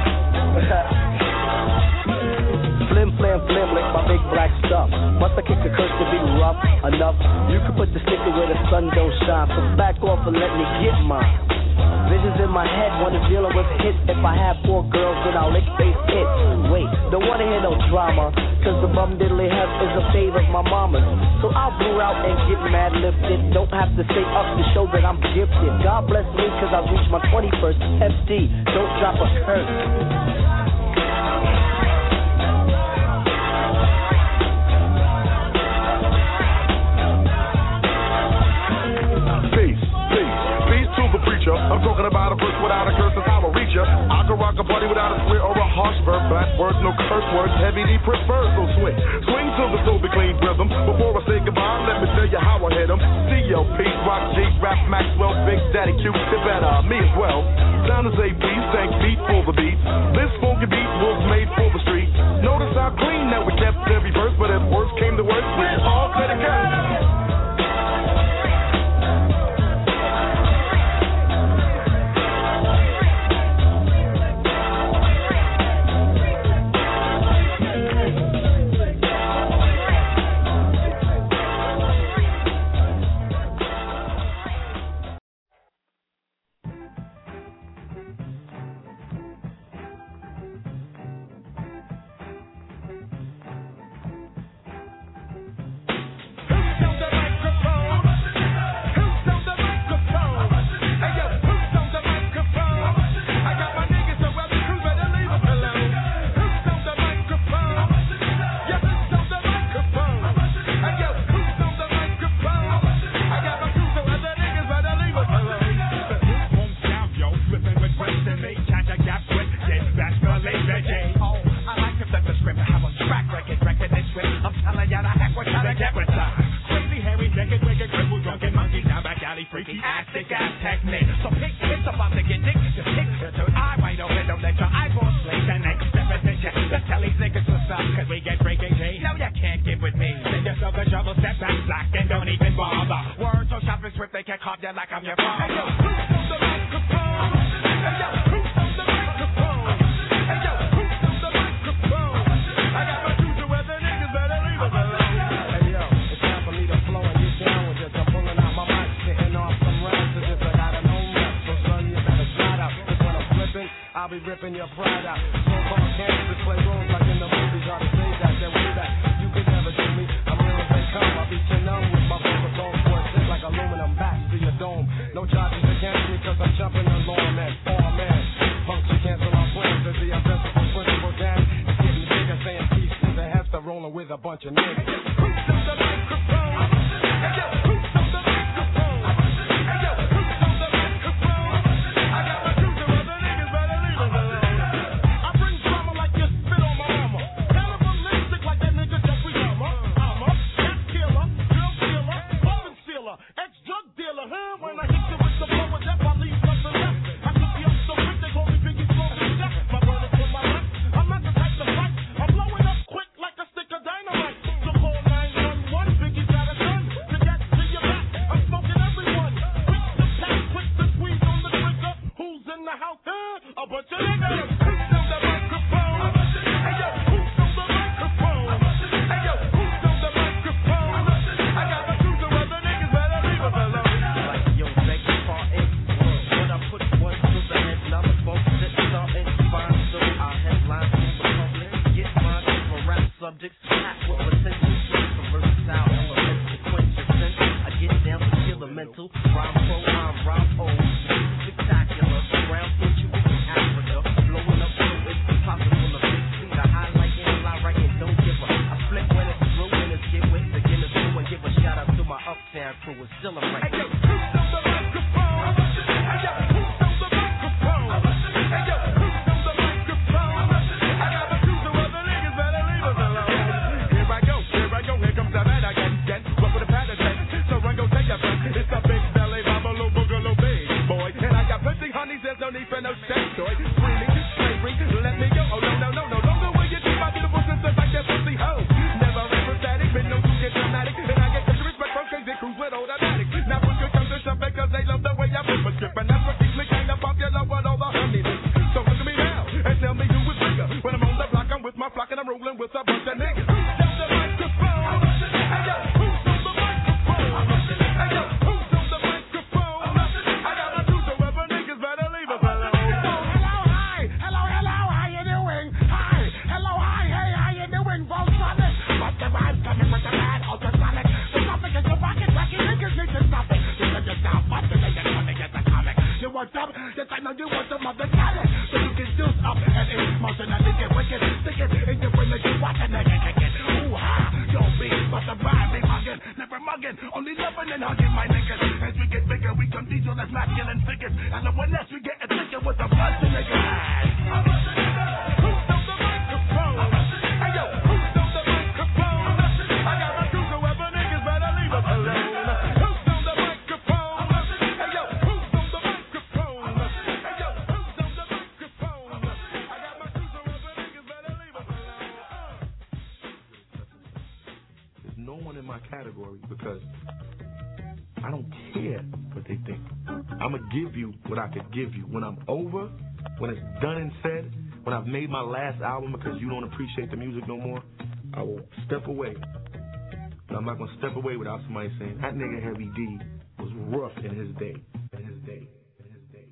Speaker 16: Flim, flam, flim, like my big black stuff. Must I kick a curse to be rough enough? You can put the sticker where the sun don't shine. So back off and let me get mine. Visions in my head, wanna deal with hits. If I have four girls, then I'll lick face hits. Wait, don't wanna hear no drama, cause the bum diddly have is a fave of my mama's. So I'll brew out and get mad lifted. Don't have to stay up to show that I'm gifted. God bless me, cause I reached my twenty-first. F D, don't drop a curse.
Speaker 15: I'm talking about a verse without a curse, that's how I reach ya. I can rock a party without a swear or a harsh verb. Bad words, no curse words, Heavy D prefers, so swing. Swing till the soul be clean rhythm. Before I say goodbye, let me tell you how I hit 'em. C L P, Rock G, Rap Maxwell, Big Daddy Q, tip at uh, me as well. Sound is A P, thank beat for the beat. This funky beat was made for the street. Notice how clean that we kept every verse, but if
Speaker 4: you like I'm your father. Hey, yo, who's on the microphone? Hey, yo, who's on the microphone? Hey, yo, who's on the microphone? I got my juice where the niggas better leave us alone.
Speaker 11: Hey, yo, it's time for me to flow and get down with this. I'm pulling out my mic, hitting off some rhymes to this. I got an own rep, so son, you better slide out. Cause when I'm flipping, I'll be ripping your pride out. So-called cancer play roles like in the movies. Ought to say that, then way back. You could never do me. I'm real as they come. I'll beat you numb with my vocal tone. It's like aluminum back to your dome. No charges against me cause I'm jumping along that four man. Punks you cancel our plans as the invincible principal gang. It's getting bigger saying peace to the Hester rolling with a bunch of niggas. Who's on the microphone? Hey, yo, who's on the microphone? Hey, yo, who's on the microphone? I got my juice and other niggas better leave us alone. I bring drama like you spit on my armor. Cannibalistic like that nigga Jeffrey Dahmer. I'm a cat killer, drill killer, weapon stealer, ex-drug dealer. Huh? When I hit you with the blow of death, I leave nothing left. I took you up so quick, they call me Biggie Smalls' Jack. My word is for my life. I'm not the type to fight. I'm blowing up quick like a stick of dynamite. So call nine one one, Biggie's got a gun. To get to your back, I'm smoking everyone. Quick to pack, quick to squeeze on the trigger. Who's in the house? Huh? A bunch of niggas. Who's on the microphone? Hey, yo, who's on the microphone? Hey, yo, who's on the microphone? I got my juice and other niggas better leave us alone.
Speaker 17: Like, yo, beg your pardon. When I put one to the head, now the folks sit starting to find. So I headline to the public. Get mine for rap subjects. Packed with potential. Some versatile elements to quench your sense. I get down to kill a mental. Rhyme pro, I'm rhyme O. Spectacular. Ground put you in Africa. Blowing up so it's impossible to fix. See the highlight and lie right and don't give a. I flip when it's through and it's get with. Begin to do and give a shout out to my uptown crew. It's still a right.
Speaker 4: Hey, yo, who's on the microphone? Hey, yo, who's on the microphone? Hey, yo, who's on the microphone? I got my juice and other niggas better leave us alone. Here I go, here I go, here comes the man again, again. What with a pattern, so run, go take your friend. It's the big belly, bubble, boogaloo, big boy. And I got plenty honeys, there's no need for no sex toy. Screaming, slavery, let me go. Oh, no, no, no, no, no, the way you treat my beautiful sister like that pussy hoe. Never ever static, been no too get dramatic. And I get extra respect from crazy crews with automatic. Now when you come to some because they love the way I move a strip. And that's what keeps me kind of popular with all the honeys. So look at me now and tell me who is bigger. When I'm on the block, I'm with my flock and I'm rolling with a bunch of niggas. Who's on the microphone? Hey, yo, who's on the microphone? Hey, yo, who's on the microphone? I got my juice, so other niggas better leave us alone. Hello, hi. Hello, hello, how you doing? Hi. Hello, hi, hey, how you doing, Volkswagen? What's the vibe coming with the bad ultrasonic? The topic is your pocket, wacky niggas need to stop it. You can just stop, but you think you're gonna get the comic. You want some? Yes, I know you want some of the talent. So you can juice up and in motion and get wicked. Stick it in your way like you watch a nigga kick it. Ooh, ha, yo, big, but the vibe ain't mugging. Never mugging, only loving and hugging my niggas. As we get bigger, we come diesel as masculine figures. And the one less we get thicker with a bunch of niggas. Who's on the microphone? Hey, yo, who's on the microphone? I got my juice, so other niggas better leave us alone. Who's on the microphone? Hey, yo, who's on the microphone? Hey, yo, who's on the microphone? I got my juice, so other niggas better leave us alone.
Speaker 18: There's no one in my category because I don't care what they think. I'm going to give you what I could give you. When I'm over, when it's done and said, when I've made my last album because you don't appreciate the music no more, I will step away. But I'm not going to step away without somebody saying, that nigga Heavy D was rough in his day. In his day. In his day.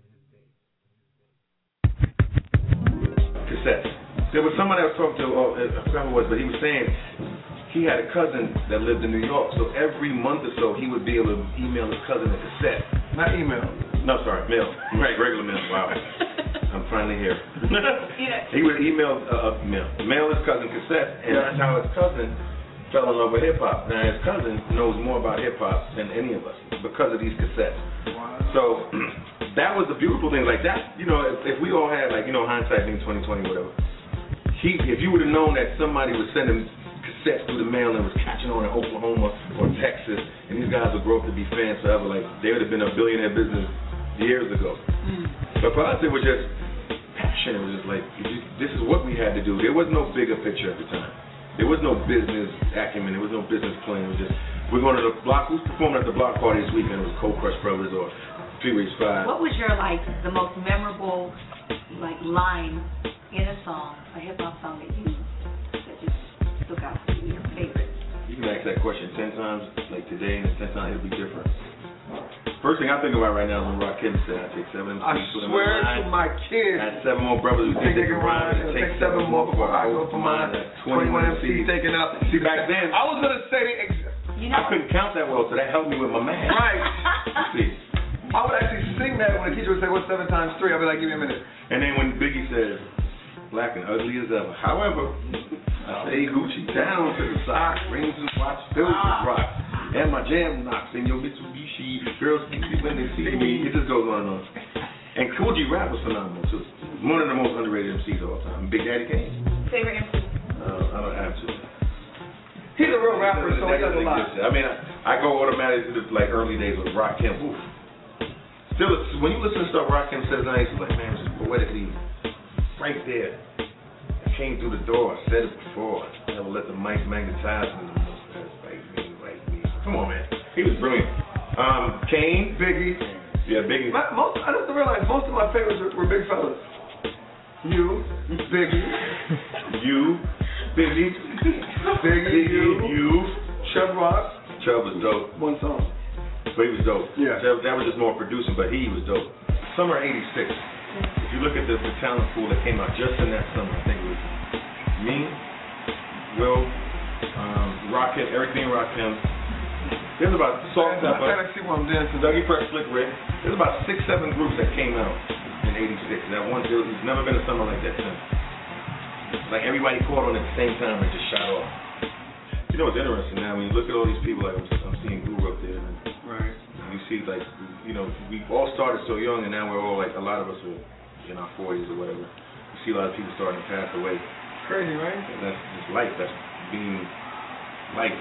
Speaker 19: Cassettes. There was someone I was talking to, oh, I forgot who it was, but he was saying he had a cousin that lived in New York, so every month or so he would be able to email his cousin a cassette. Not email. No, sorry, mail. Right, regular mail. Wow. I'm finally here. Yeah. He would email, uh, mail, mail his cousin cassettes, and that's how his cousin fell in love with hip hop. Now his cousin knows more about hip hop than any of us because of these cassettes. Wow. So that was the beautiful thing. Like that, you know, if, if we all had, like, you know, hindsight being twenty twenty, whatever. He, if you would have known that somebody was sending cassettes through the mail and was catching on in Oklahoma or Texas, and these guys would grow up to be fans forever, like they would have been a billionaire business years ago. Mm. But for us, it was just passion. It was just like, this is what we had to do. There was no bigger picture at the time. There was no business acumen. There was no business plan. It was just, We're going to the block. Who's performing at the block party this weekend? It was Cold Crush Brothers or Three Ways Five.
Speaker 20: What was your, like, the most memorable, like, line in a song, a hip-hop song that you, that just stuck out to you, your favorite?
Speaker 19: You can ask that question ten times, like today, and ten times it'll be different. First thing I think about right now is when Rakim said, I take seven
Speaker 21: I swear to my kids.
Speaker 19: I had seven more brothers who think they can rhyme, and take seven more before I go for mine. twenty-one M Cs taken out.
Speaker 21: See, back then, I was going to say, the ex-
Speaker 20: you know,
Speaker 19: I couldn't count that well, so that helped me with my math.
Speaker 21: Right.
Speaker 19: You see.
Speaker 21: I would actually sing that when the teacher would say, what's seven times three? I'd be like, give me a minute.
Speaker 19: And then when Biggie said, black and ugly as ever. However, I say Gucci down to the socks, rings and watch, filled with rock. And my jam knocks in your Mitsubishi. Girls see me when they see me. It just goes on and on. And Cool G Rap was phenomenal too. One of the most underrated M Cs of all time. Big Daddy Kane.
Speaker 20: Favorite M C?
Speaker 19: Uh, I don't have to.
Speaker 21: He's a real rapper, so he does a lot.
Speaker 19: I mean, I, I go automatically to the like early days of Rakim. Ooh. Still, it's, when you listen to stuff Rakim says now, it's like, man, it's just poetically right there. I came through the door. I said it before. I never let the mic magnetize me. Like me, like me. Come on, man. He was brilliant. Um, Kane,
Speaker 21: Biggie.
Speaker 19: Yeah, Biggie.
Speaker 21: My, most, I have to realize most of my favorites were, were big fellas. You, Biggie.
Speaker 19: You, Biggie.
Speaker 21: Biggie, you.
Speaker 19: You.
Speaker 21: Chubb Rock.
Speaker 19: Chubb was dope.
Speaker 21: One song.
Speaker 19: But he was dope.
Speaker 21: Yeah.
Speaker 19: That, that was just more producing, but he was dope. Summer eighty-six. If you look at the, the talent pool that came out just in that summer, I think it was me, Will, um, Rakim, everything Rakim. There's about Salt Pepper.
Speaker 21: I see what I'm dancing.
Speaker 19: Dougie Fresh, Slick Rick. There's about six, seven groups that came out in eighty-six. That one, there's never been a summer like that since. Like everybody caught on at the same time and just shot off. You know what's interesting now? When you look at all these people, like I'm, I'm seeing Guru up there. And
Speaker 21: right.
Speaker 19: You see, like, you know, we all started so young, and now we're all like, a lot of us are in our forties or whatever. You see a lot of people starting to pass away.
Speaker 21: Crazy, right?
Speaker 19: And that's just life. That's being life.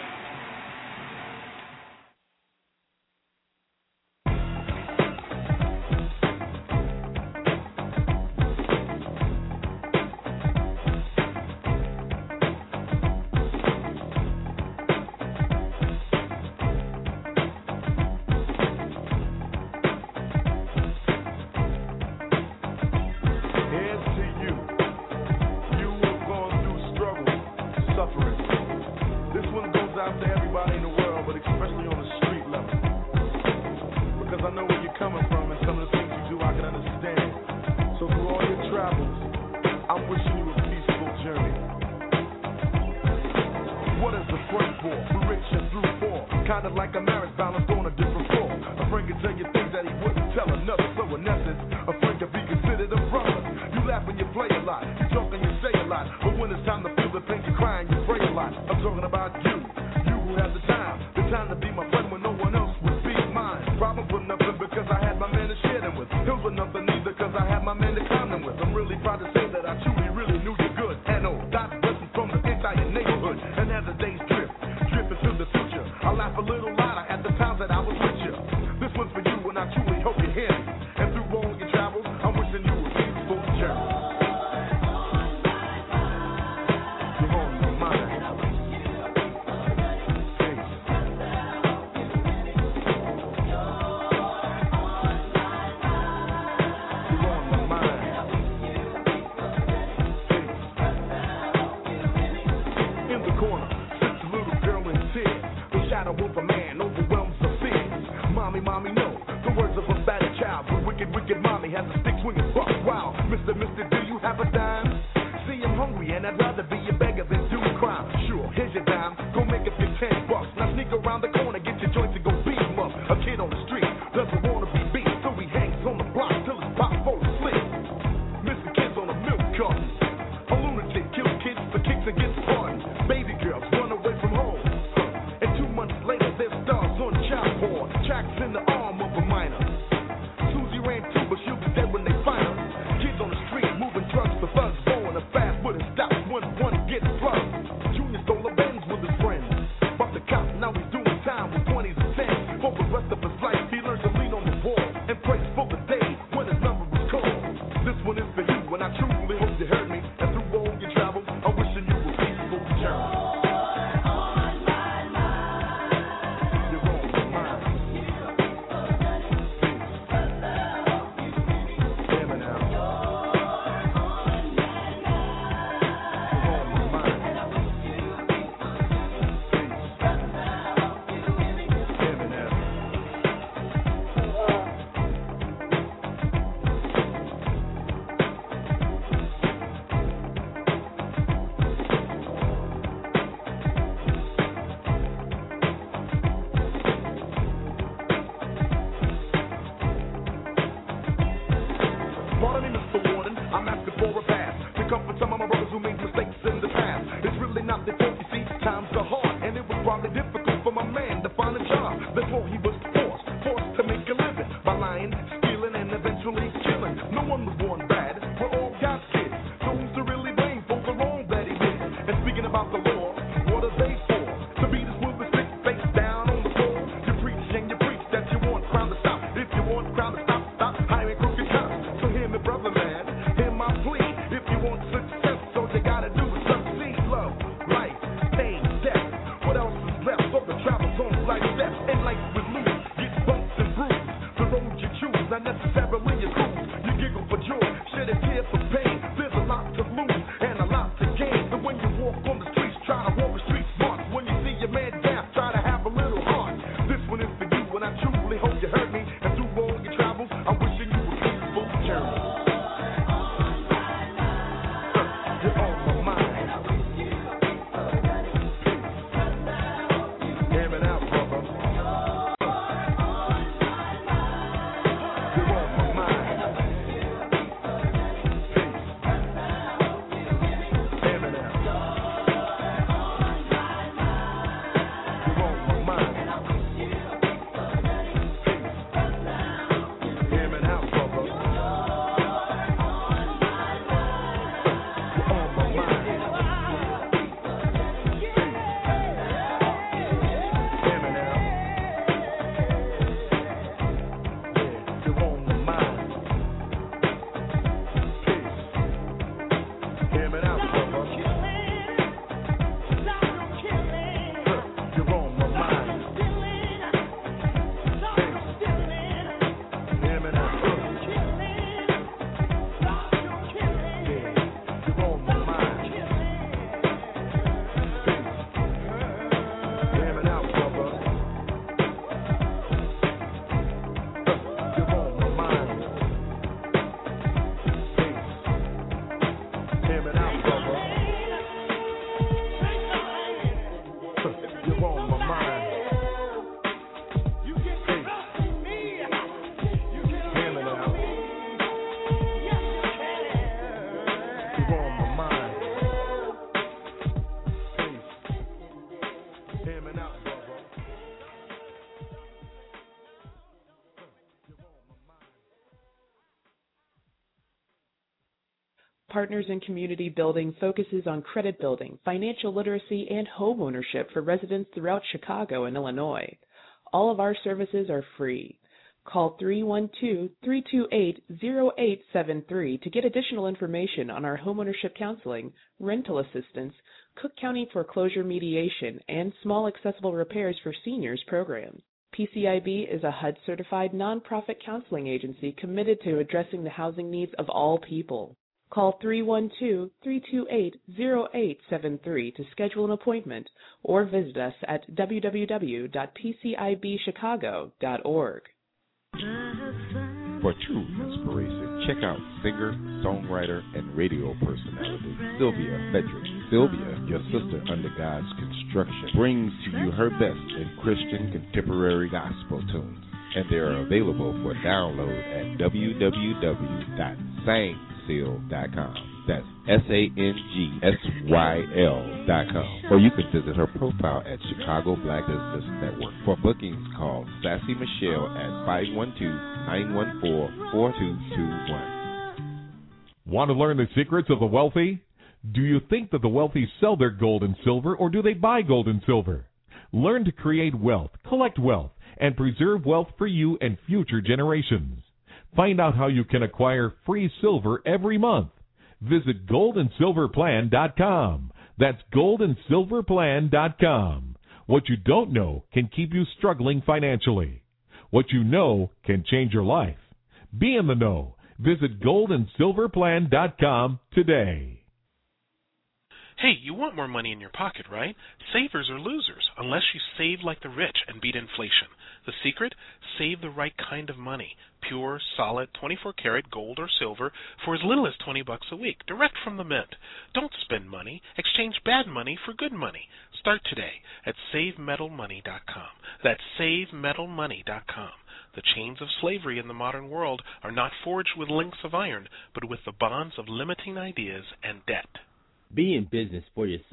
Speaker 11: Junior stole a Benz with his friends. Bought the cop, now he's doing time.
Speaker 18: Times are hard, and it was probably difficult for my man to find a job. Therefore, he was forced, forced to make a living by lying, stealing, and eventually killing. No one was born bad. We're all God's kids. So who's to really blame for the wrong that he did? And speaking about the law, what are they for? To beat us with a stick face down on the floor. You preach and you preach that you want crime to stop. If you want crime to stop, stop hiring crooked cops. So hear me, brother man, hear my plea. If you want success, all you gotta do is succeed. Love, life, pain, death. What else is left? So the travel's on life's steps. And life will lose, get bumps and bruises. The road you choose, not necessarily you cruise. You giggle for joy, shed a tear for pain. There's a lot to lose and a lot to gain. And when you walk on the streets, try to walk the streets smart. When you see your man down, try to have a little heart. This one is for you, and I truly hope you heard me. And through all your travels, I'm wishing you a peaceful journey. You're on my mind. Hear me now, brother. You're on my mind. Hear me now. You're on my mind. Hear me now, brother. You're on my mind. Hear me now. Yeah, you're on my mind. Hear me now, brother. You're on my mind. Hear me now. Yeah, you're on my mind. Hear me now, brother. You're on my mind. Hear me now, brother. You're on my mind. Hear me now. You're on my mind. Hear me now, brother.
Speaker 3: Partners in Community Building focuses on credit building, financial literacy, and home ownership for residents throughout Chicago and Illinois. All of our services are free. Call three one two, three two eight, zero eight seven three to get additional information on our homeownership counseling, rental assistance, Cook County foreclosure mediation, and small accessible repairs for seniors programs. P C I B is a H U D-certified nonprofit counseling agency committed to addressing the housing needs of all people. Call three one two, three two eight, zero eight seven three to schedule an appointment or visit us at w w w dot p c i b chicago dot org.
Speaker 22: For true inspiration, check out singer, songwriter, and radio personality Sylvia Frederick. Sylvia, your sister under God's construction, brings to you her best in Christian contemporary gospel tunes, and they are available for download at w w w dot sang seal dot com. That's S A N G S Y L dot com. Or you can visit her profile at Chicago Black Business Network. For bookings, call Sassy Michelle at five one two, nine one four, four two two one.
Speaker 23: Want to learn the secrets of the wealthy? Do you think that the wealthy sell their gold and silver, or do they buy gold and silver? Learn to create wealth, collect wealth, and preserve wealth for you and future generations. Find out how you can acquire free silver every month. Visit gold and silver plan dot com. That's gold and silver plan dot com. What you don't know can keep you struggling financially. What you know can change your life. Be in the know. Visit gold and silver plan dot com today.
Speaker 24: Hey, you want more money in your pocket, right? Savers are losers unless you save like the rich and beat inflation. The secret? Save the right kind of money. Pure, solid, twenty-four karat gold or silver for as little as twenty bucks a week, direct from the mint. Don't spend money. Exchange bad money for good money. Start today at save metal money dot com. That's save metal money dot com. The chains of slavery in the modern world are not forged with links of iron, but with the bonds of limiting ideas and debt.
Speaker 25: Be in business for yourself.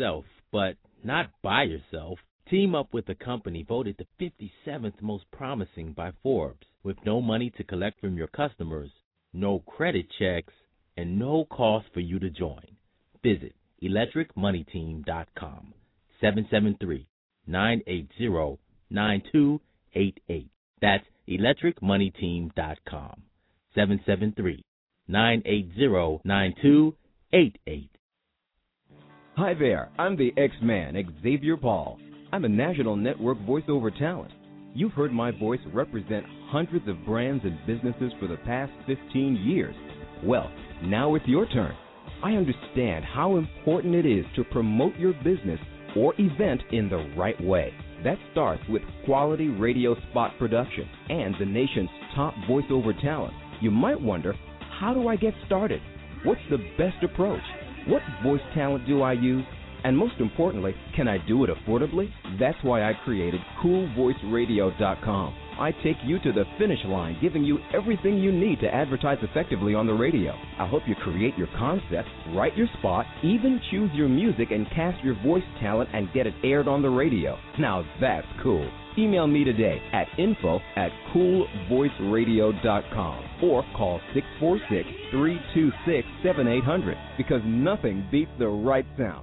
Speaker 1: but not by yourself. Team up with a company voted the fifty-seventh most promising by Forbes, with no money to collect from your customers, no credit checks, and no cost for you to join. Visit electric money team dot com, seven seven three, nine eight zero, nine two eight eight. That's electric money team dot com, seven seven three, nine eight zero, nine two eight eight.
Speaker 5: Hi there, I'm the X-Man, Xavier Paul. I'm a national network voiceover talent. You've heard my voice represent hundreds of brands and businesses for the past fifteen years. Well, now it's your turn. I understand how important it is to promote your business or event in the right way. That starts with quality radio spot production and the nation's top voiceover talent. You might wonder, how do I get started? What's the best approach? What voice talent do I use? And most importantly, can I do it affordably? That's why I created cool voice radio dot com. I take you to the finish line, giving you everything you need to advertise effectively on the radio. I'll help you create your concept, write your spot, even choose your music and cast your voice talent and get it aired on the radio. Now that's cool. Email me today at info at cool voice radio dot com or call six four six, three two six, seven eight zero zero because nothing beats the right sound.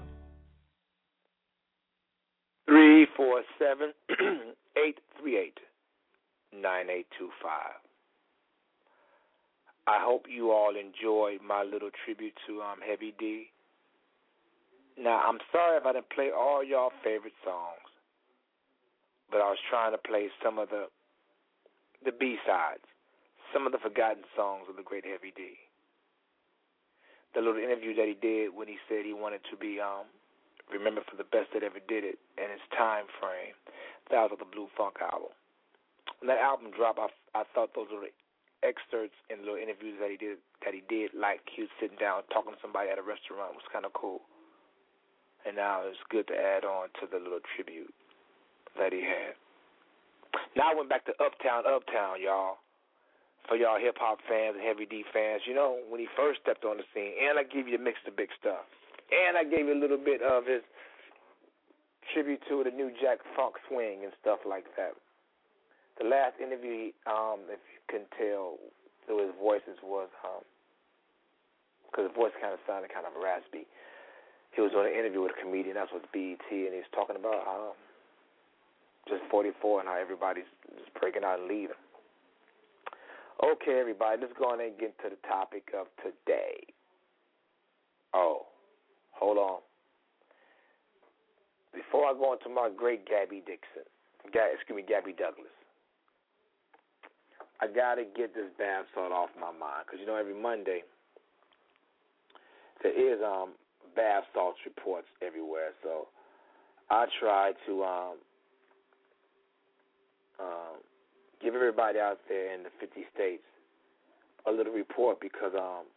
Speaker 7: three four seven, eight three eight, nine eight two five. I hope you all enjoyed my little tribute to um, Heavy D. Now, I'm sorry if I didn't play all y'all favorite songs, but I was trying to play some of the the B-sides, some of the forgotten songs of the great Heavy D. The little interview that he did when he said he wanted to be um, remembered for the best that ever did it in his time frame. That was the Blue Funk album. When that album dropped, I, I thought those little excerpts and little interviews that he did, that he did, like he was sitting down talking to somebody at a restaurant, was kind of cool. And now it's good to add on to the little tribute that he had. Now I went back to Uptown, Uptown, y'all. For y'all hip-hop fans and Heavy D fans, you know, when he first stepped on the scene, and I give you a mix of big stuff. And I gave you a little bit of his tribute to the New Jack Funk swing and stuff like that. The last interview, um, if you can tell through his voices, was, because um, his voice kind of sounded kind of raspy. He was on an interview with a comedian, that's with B E T, and he was talking about um, just forty-four and how everybody's just breaking out and leaving. Okay, everybody, let's go on and get to the topic of today. Oh. Hold on. Before I go into my great Gabby Dixon, excuse me, Gabby Douglas, I got to get this bath salt off my mind because, you know, every Monday there is um, bath salts reports everywhere. So I try to um, um, give everybody out there in the fifty states a little report because um,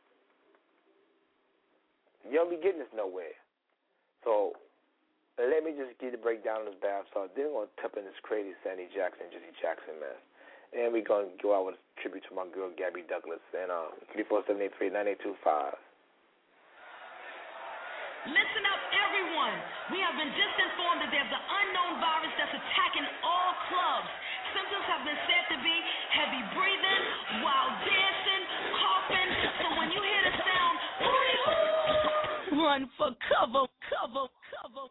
Speaker 7: you don't be getting this nowhere. So let me just get a breakdown of this bath salt. Then we're going to tap in this crazy Sandy Jackson, Jesse Jackson mess. And we're going to go out with a tribute to my girl, Gabby Douglas. And um, three four seven, eight three, nine eight two five.
Speaker 6: Listen up, everyone. We have been just informed that there's an unknown virus that's attacking all clubs. Symptoms have been said to be heavy breathing, wild dancing, coughing. So when you hear the sound, run for cover, cover, cover.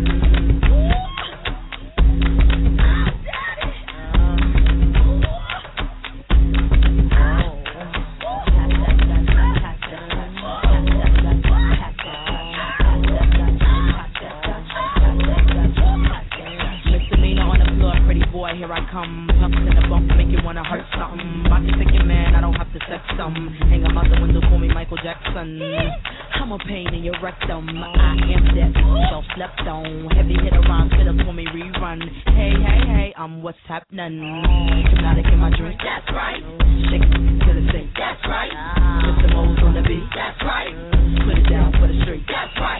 Speaker 9: Boy, here I come, puffs in the bump, make you wanna hurt something. Body thinking, man, I don't have to sex them. Hang 'em out the window, call me Michael Jackson. I'm a pain in your rectum. I am that so slept on. Heavy hitter rhymes, fit up for me rerun. Hey, hey, hey, I'm what's happening. Hypnotic in my drink, that's right. Shake it to the sink, that's right. Put the moles on the beat, that's right. Put it down for the street, that's right.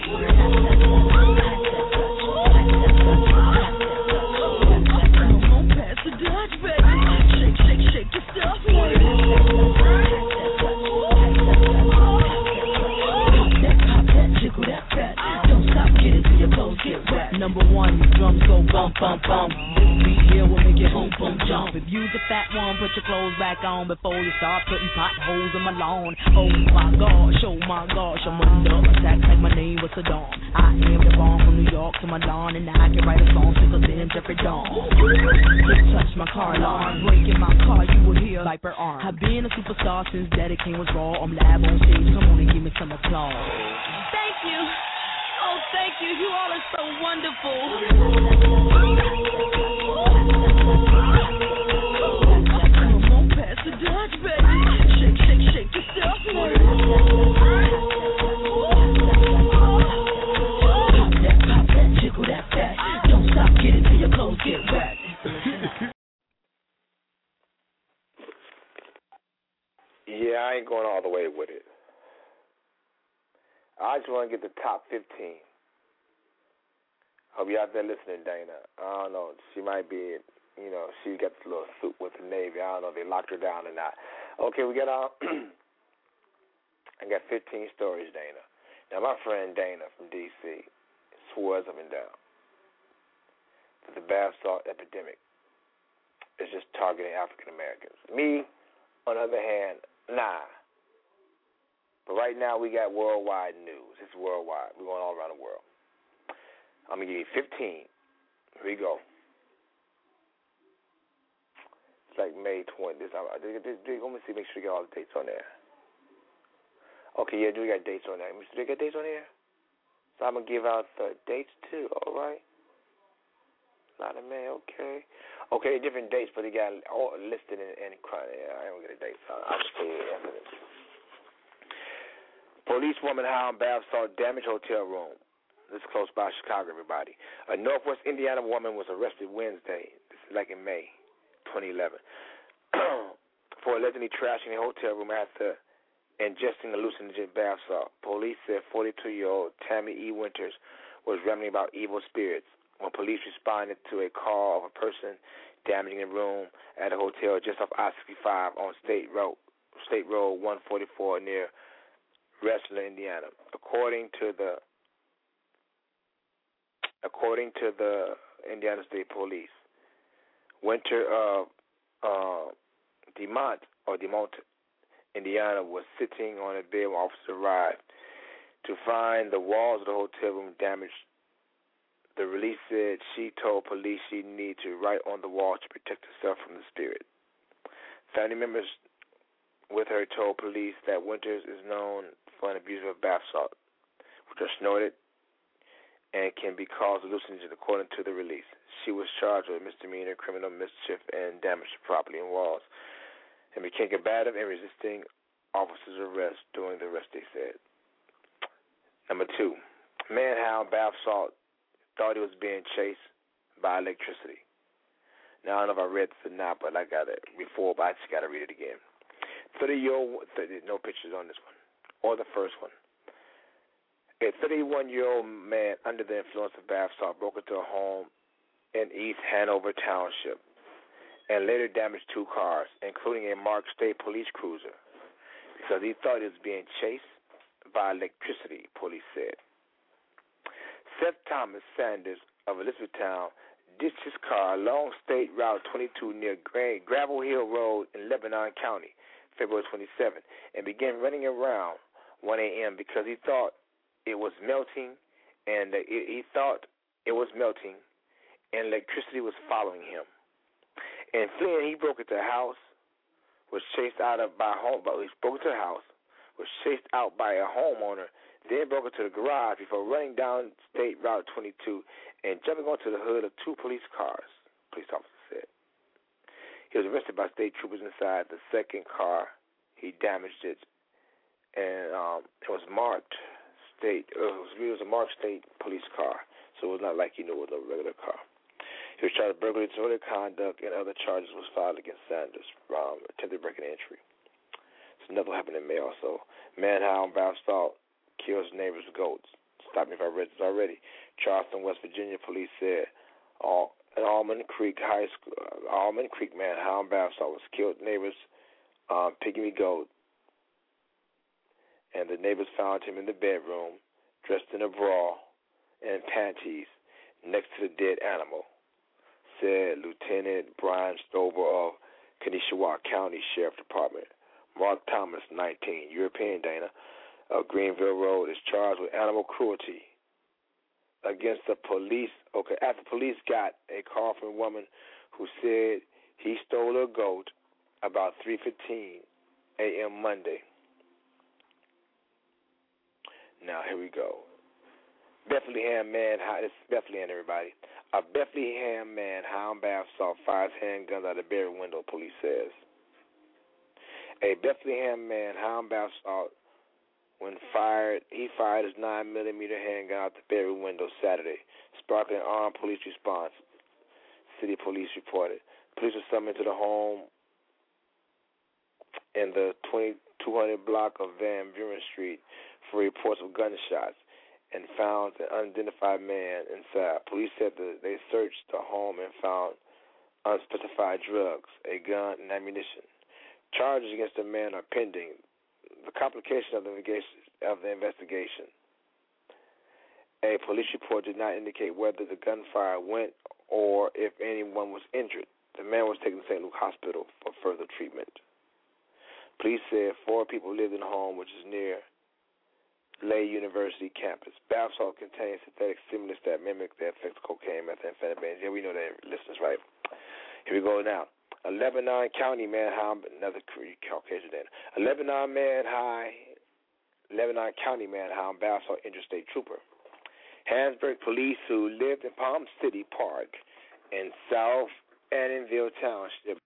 Speaker 9: Shake, shake, shake your stuff. That pop, that jiggle, that fat. Don't stop, get it till your clothes get wet. drums go bump, bump, bump. This beat here will make you boom, boom, jump. If you's a fat one, put your clothes back on before you start putting potholes in my lawn. Oh my gosh, oh my gosh, I'm under attack like my name was Saddam. I am the bomb from New York to Milan, and I can write a song sicker than Jeffrey Dawn. Just touch my car alarm, breaking my car, you will hear Viper arm. I've been a superstar since Daddy King was raw. I'm live on stage, come on and give me some applause.
Speaker 6: Thank you. Oh, thank you. You all are so wonderful.
Speaker 9: Come on, pass the Dutch, baby. Shake, shake, shake yourself, baby. Pop that, pop that, jiggle that fat. Don't stop, get it till your clothes get wet.
Speaker 7: Yeah, I ain't going all the way with it. I just want to get the top fifteen. Hope you out there listening, Dana. I don't know. She might be, you know, she got this little suit with the Navy. I don't know if they locked her down or not. Okay, we got uh, I got fifteen stories, Dana. Now, my friend Dana from D C swears up and down that the bath salt epidemic is just targeting African Americans. Me, on the other hand, nah. But right now we got worldwide news. It's worldwide. We're going all around the world. I'm going to give you fifteen. Here we go. It's like May twentieth. This, this, this, this, let me see, make sure we get all the dates on there. Okay, yeah, do we got dates on there? Do we got dates on there? So I'm going to give out the dates too, all right? A lot of May, okay. Okay, different dates, but they got all listed in, in yeah, I don't get a date. I'll just tell you the evidence. Police woman found bath salt damaged hotel room. This is close by Chicago, everybody. A Northwest Indiana woman was arrested Wednesday. This is like in May twenty eleven. For allegedly trashing a hotel room after ingesting hallucinogen bath salt. Police said forty-two-year-old Tammy E. Winters was rambling about evil spirits when police responded to a call of a person damaging a room at a hotel just off I sixty-five on State Road, State Road one forty-four near Wrestler, Indiana. According to the according to the Indiana State Police, Winter of uh, Demont or Demont, Indiana, was sitting on a bed when officers arrived to find the walls of the hotel room damaged. The release said she told police she needed to write on the wall to protect herself from the spirit. Family members with her told police that Winters is known for an abuse of bath salt, which are snorted and can be caused hallucinogens according to the release. She was charged with misdemeanor, criminal mischief, and damage to property and walls, and became combative and resisting officers' arrest during the arrest, they said. Number two, man found bath salt, thought he was being chased by electricity. Now, I don't know if I read this or not, but I got it before, but I just got to read it again. thirty-year-old, thirty, no pictures on this one, or the first one. A thirty-one-year-old man under the influence of bath salt broke into a home in East Hanover Township and later damaged two cars, including a marked state police cruiser, because he thought he was being chased by electricity, police said. Seth Thomas Sanders of Elizabethtown ditched his car along State Route twenty-two near Gra- Gravel Hill Road in Lebanon County, February twenty-seventh, and began running around one a.m. because he thought it was melting, and uh, he thought it was melting, and electricity was following him. And fleeing, he broke into a house, was chased out of by a home, but he broke into a house, was chased out by a homeowner, then broke into the garage before running down State Route twenty-two and jumping onto the hood of two police cars, police officer said. He was arrested by state troopers inside the second car. He damaged it, and um, it was marked state. It was, it was a marked state police car, so it was not like he knew it was a regular car. He was charged with burglary, disorderly conduct, and other charges was filed against Sanders from attempted break and entry. So another happened in May also. Manhound, bath salt, kills neighbors' goats. Stop me if I read this already. Charleston, West Virginia, police said all, an Almond Creek High School, uh, Almond Creek man, hound bath salt was killed neighbors' um, pygmy goat, and the neighbors found him in the bedroom, dressed in a bra and panties, next to the dead animal, said Lieutenant Brian Stover of Kanishawak County Sheriff Department. Mark Thomas, nineteen, European Dana of Greenville Road, is charged with animal cruelty against the police. Okay, after police got a call from a woman who said he stole a goat about three fifteen a.m. Monday. Now, here we go. Bethlehem man, this is Bethlehem, everybody. A Bethlehem man, hound bath, saw five handguns out of the bedroom window, police says. A Bethlehem man, hound bath, saw when fired, he fired his nine millimeter handgun out the bedroom window Saturday, sparking an armed police response, city police reported. Police were summoned to the home in the twenty-two hundred block of Van Buren Street for reports of gunshots and found an unidentified man inside. Police said that they searched the home and found unspecified drugs, a gun, and ammunition. Charges against the man are pending. The complication of the of the investigation. A police report did not indicate whether the gunfire went or if anyone was injured. The man was taken to Saint Luke Hospital for further treatment. Police said four people lived in the home, which is near Lay University campus. Bath salt contains synthetic stimulants that mimic the effects of cocaine, methamphetamine. Yeah, we know that, listeners, right? Here we go now. A Lebanon County man, another Caucasian name. A Lebanon man high, Lebanon County man, hound bath salt interstate trooper. Hansburg police who lived in Palm City Park in South Annandale Township.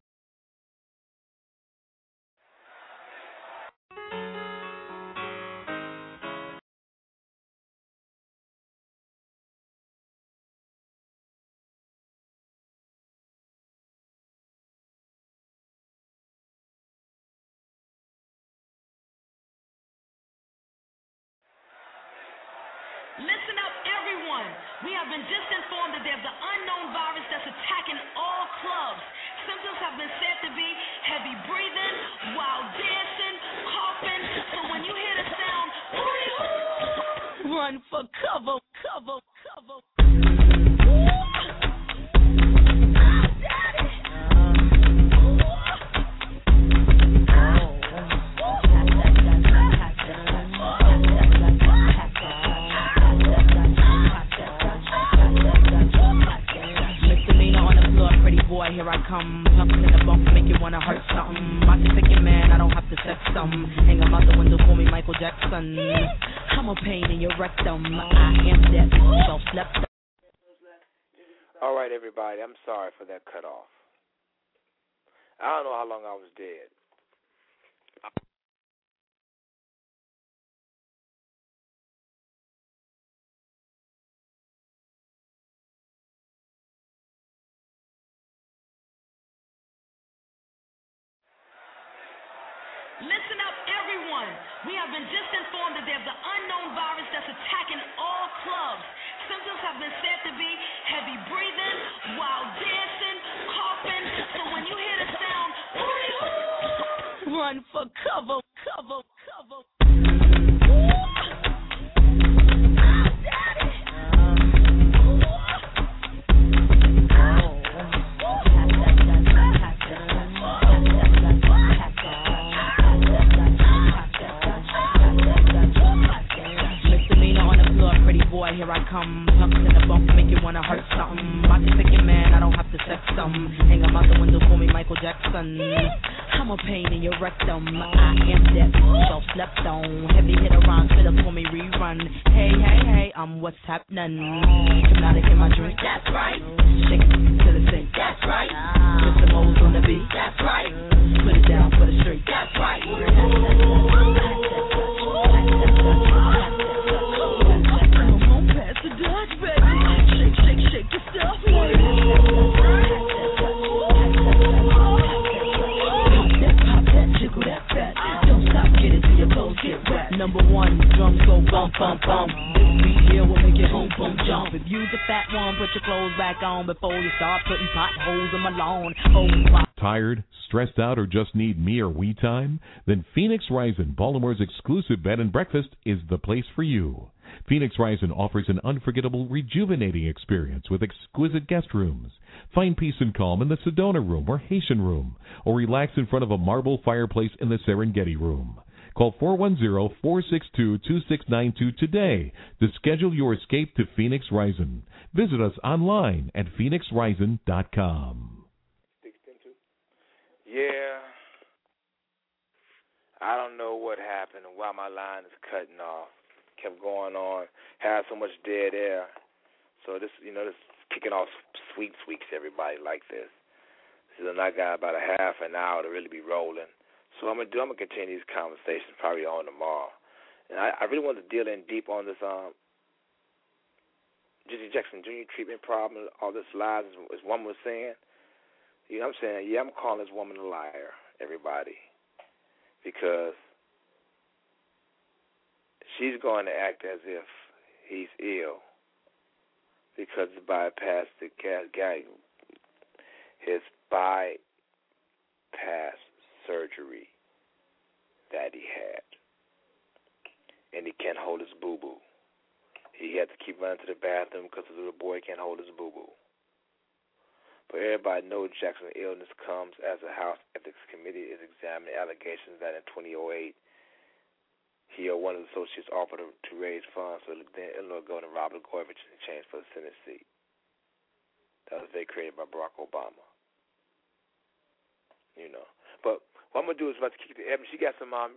Speaker 6: Listen up, everyone. We have been just informed that there's an unknown virus that's attacking all clubs. Symptoms have been said to be heavy breathing, wild dancing, coughing. So when you hear the sound, run for cover, cover, cover. Boy, here I come, pumping in the bump, make you wanna hurt something. I can take it, man, I don't have to sex some. Hang 'em out the window, call me Michael Jackson. I'm a pain in your rectum. I am dead, self-slept.
Speaker 7: All right, everybody, I'm sorry for that cut off. I don't know how long I was dead.
Speaker 6: Listen up, everyone. We have been just informed that there's an unknown virus that's attacking all clubs. Symptoms have been said to be heavy breathing, wild dancing, coughing. So when you hear the sound, run for cover, cover, cover. Boy, here I come, pumping in the bump, make you wanna hurt something. I can take it, man, I don't have to sex some. Hang 'em out the window, call me Michael Jackson. I'm a pain in your rectum. I am dead, self-slept on. Heavy hit around, fill up for me rerun. Hey, hey, hey, I'm what's happening. Hypnotic in my drink, that's right. Shake it to the sink, that's right. Put some O's on the beat, that's right. Put it down for the street, that's right. Number one, drums go bump, bump, bump. This beat here will make your home boom jump. If you's a fat one, put your clothes back on before you start putting potholes in my lawn. Oh,
Speaker 23: tired, stressed out, or just need me or we time? Then Phoenix Rising, Baltimore's exclusive bed and breakfast, is the place for you. Phoenix Rising offers an unforgettable, rejuvenating experience with exquisite guest rooms. Find peace and calm in the Sedona Room or Haitian Room, or relax in front of a marble fireplace in the Serengeti Room. Call four one zero, four six two, two six nine two today to schedule your escape to Phoenix Rising. Visit us online at phoenix rising dot com.
Speaker 7: Yeah. I don't know what happened and why my line is cutting off. Kept going on. Had so much dead air. So this, you know, this is kicking off sweet weeks, everybody, like this. So then I got about a half an hour to really be rolling. So I'm gonna do. I'm gonna continue these conversations probably on tomorrow. And I, I really want to deal in deep on this um, Jesse Jackson Junior treatment problem. All this lies, as, as one was saying. You know what I'm saying? Yeah, I'm calling this woman a liar, everybody, because she's going to act as if he's ill because of bypassed the guy, his bypass surgery that he had, and he can't hold his boo-boo. He had to keep running to the bathroom because the little boy can't hold his boo-boo. But everybody knows Jackson's illness comes as the House Ethics Committee is examining allegations that in twenty oh eight he or one of the associates offered to, to raise funds for the then Illinois Governor Robert Goyvich in exchange for the Senate seat. That was vacated by Barack Obama. You know. But what I'm going to do is about to kick it to Ebony. She got some, um,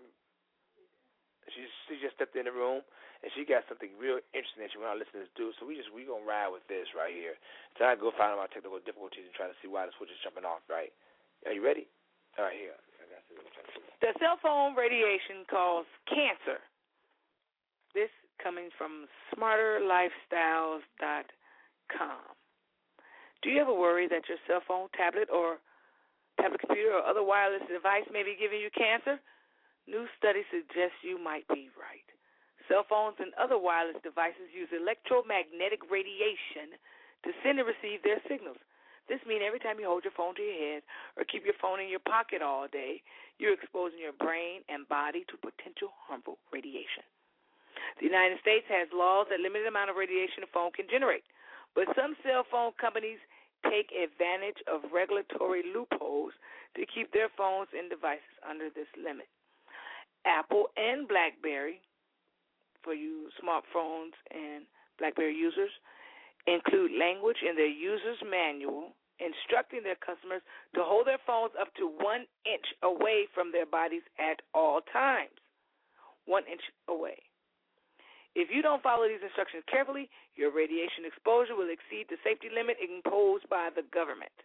Speaker 7: she, she just stepped in the room, and she got something real interesting that she want to listen to this dude. So we just, we going to ride with this right here. So I go find out my technical difficulties and try to see why the switch is jumping off, right? Are you ready? All right, here.
Speaker 8: The cell phone radiation causes cancer. This coming from smarter lifestyles dot com. Do you ever worry that your cell phone, tablet, or tablet computer or other wireless device may be giving you cancer? New studies suggest you might be right. Cell phones and other wireless devices use electromagnetic radiation to send and receive their signals. This means every time you hold your phone to your head or keep your phone in your pocket all day, you're exposing your brain and body to potential harmful radiation. The United States has laws that limit the amount of radiation a phone can generate, but some cell phone companies take advantage of regulatory loopholes to keep their phones and devices under this limit. Apple and BlackBerry, for you smartphones and BlackBerry users, include language in their user's manual instructing their customers to hold their phones up to one inch away from their bodies at all times. One inch away. If you don't follow these instructions carefully, your radiation exposure will exceed the safety limit imposed by the government.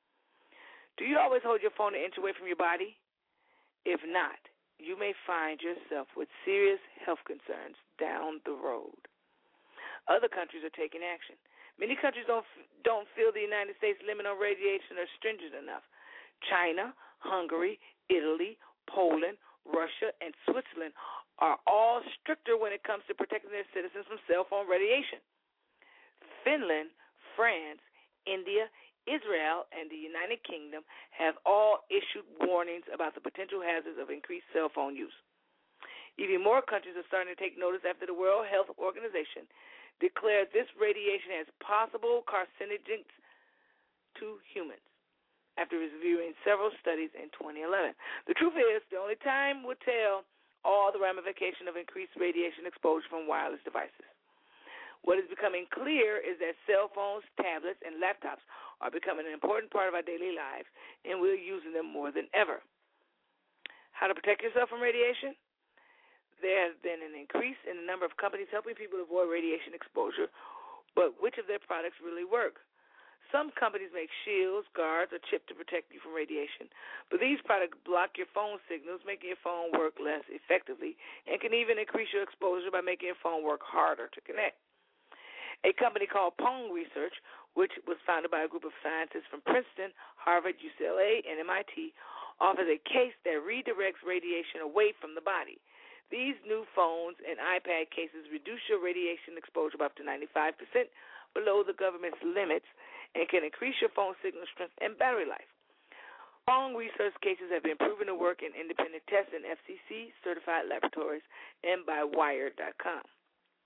Speaker 8: Do you always hold your phone an inch away from your body? If not, you may find yourself with serious health concerns down the road. Other countries are taking action. Many countries don't don't feel the United States limit on radiation are stringent enough. China, Hungary, Italy, Poland, Russia, and Switzerland are all stricter when it comes to protecting their citizens from cell phone radiation. Finland, France, India, Israel, and the United Kingdom have all issued warnings about the potential hazards of increased cell phone use. Even more countries are starting to take notice after the World Health Organization declared this radiation as possible carcinogens to humans after reviewing several studies in twenty eleven. The truth is, the only time will tell all the ramifications of increased radiation exposure from wireless devices. What is becoming clear is that cell phones, tablets, and laptops are becoming an important part of our daily lives, and we're using them more than ever. How to protect yourself from radiation? There has been an increase in the number of companies helping people avoid radiation exposure, but which of their products really work? Some companies make shields, guards, or chips to protect you from radiation, but these products block your phone signals, making your phone work less effectively, and can even increase your exposure by making your phone work harder to connect. A company called Pong Research, which was founded by a group of scientists from Princeton, Harvard, U C L A, and M I T, offers a case that redirects radiation away from the body. These new phones and iPad cases reduce your radiation exposure by up to ninety-five percent below the government's limits and can increase your phone signal strength and battery life. Pong Research cases have been proven to work in independent tests in F C C certified laboratories and by Wired dot com.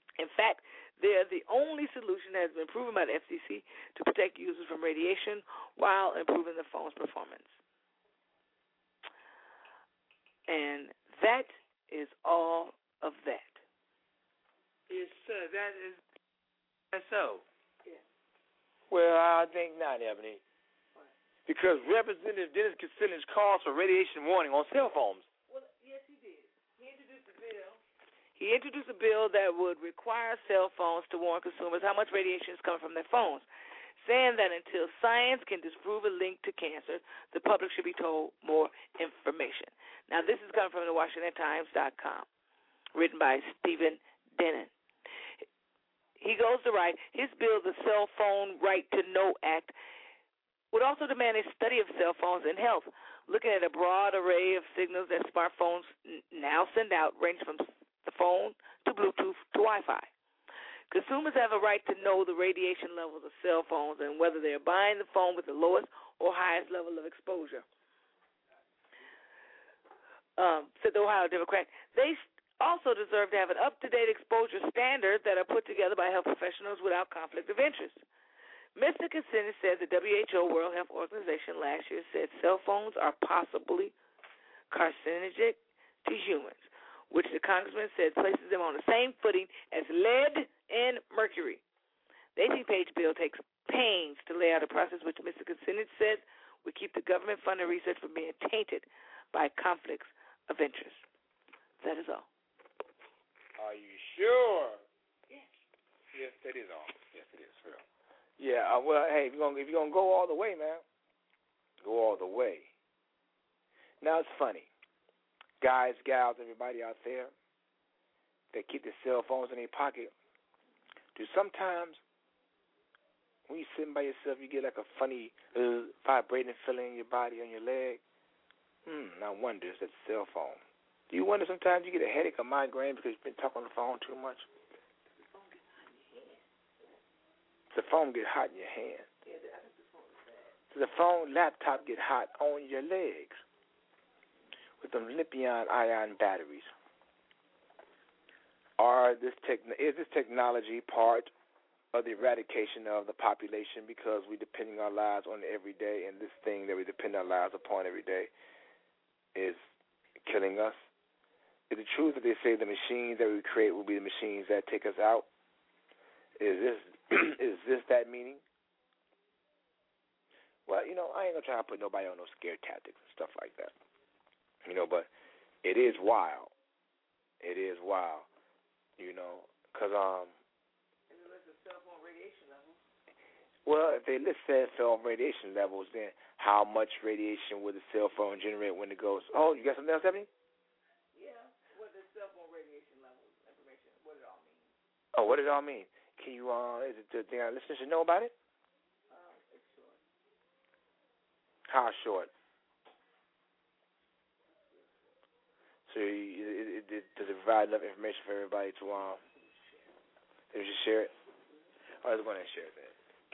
Speaker 8: In fact, they're the only solution that has been proven by the F C C to protect users from radiation while improving the phone's performance. And that is all of that.
Speaker 7: Yes, sir. That is that's so.
Speaker 8: Yeah.
Speaker 7: Well, I think not, Ebony. What? Because Representative Dennis Kucinich calls for radiation warning on cell phones.
Speaker 8: Well, yes, he did. He introduced a bill. He introduced a bill that would require cell phones to warn consumers how much radiation is coming from their phones, saying that until science can disprove a link to cancer, the public should be told more information. Now, this is coming from the Washington Times dot com, written by Stephen Denon. He goes to write, his bill, the Cell Phone Right to Know Act, would also demand a study of cell phones and health, looking at a broad array of signals that smartphones now send out, ranging from the phone to Bluetooth to Wi-Fi. Consumers have a right to know the radiation levels of cell phones and whether they are buying the phone with the lowest or highest level of exposure. Um, said the Ohio Democrat. They also deserve to have an up-to-date exposure standard that are put together by health professionals without conflict of interest. Mister Kucinich said the W H O, World Health Organization, last year said cell phones are possibly carcinogenic to humans, which the congressman said places them on the same footing as lead and mercury. The eighteen-page bill takes pains to lay out a process which Mister Kucinich says would keep the government-funded research from being tainted by conflicts of interest. That is all.
Speaker 7: Are you sure?
Speaker 8: Yes.
Speaker 7: Yes, that is all. Yes, it is. Real. Yeah. Uh, well, hey, if you're gonna if you're gonna go all the way, man, go all the way. Now it's funny. Guys, gals, everybody out there that keep their cell phones in their pocket, do sometimes when you're sitting by yourself, you get like a funny uh, vibrating feeling in your body, on your leg? Hmm, I wonder if that's a cell phone. Do you wonder sometimes you get a headache or migraine because you've been talking on the phone too much? The phone get hot in your hand. Does the phone, laptop get hot on your legs? With them lithium-ion batteries. Are this techn- is this technology part of the eradication of the population because we're depending our lives on it every day, and this thing that we depend our lives upon every day is killing us? Is it true that they say the machines that we create will be the machines that take us out? Is this is this that meaning? Well, you know, I ain't gonna try to put nobody on no scare tactics and stuff like that. You know, but it is wild. It is wild. You know, because, um...
Speaker 8: And they list the cell phone radiation levels.
Speaker 7: Well, if they list cell phone radiation levels, then how much radiation would the cell phone generate when it goes... Oh, you got something else, Ebony?
Speaker 8: Yeah, what the cell phone radiation levels information, what it all means.
Speaker 7: Oh, what it all mean? Can you, uh, is it the thing our listeners should know about it?
Speaker 8: Um, it's short.
Speaker 7: How short? So it, it, it, does it provide enough information for everybody to um? They just share it. Oh, let's go ahead and share it then.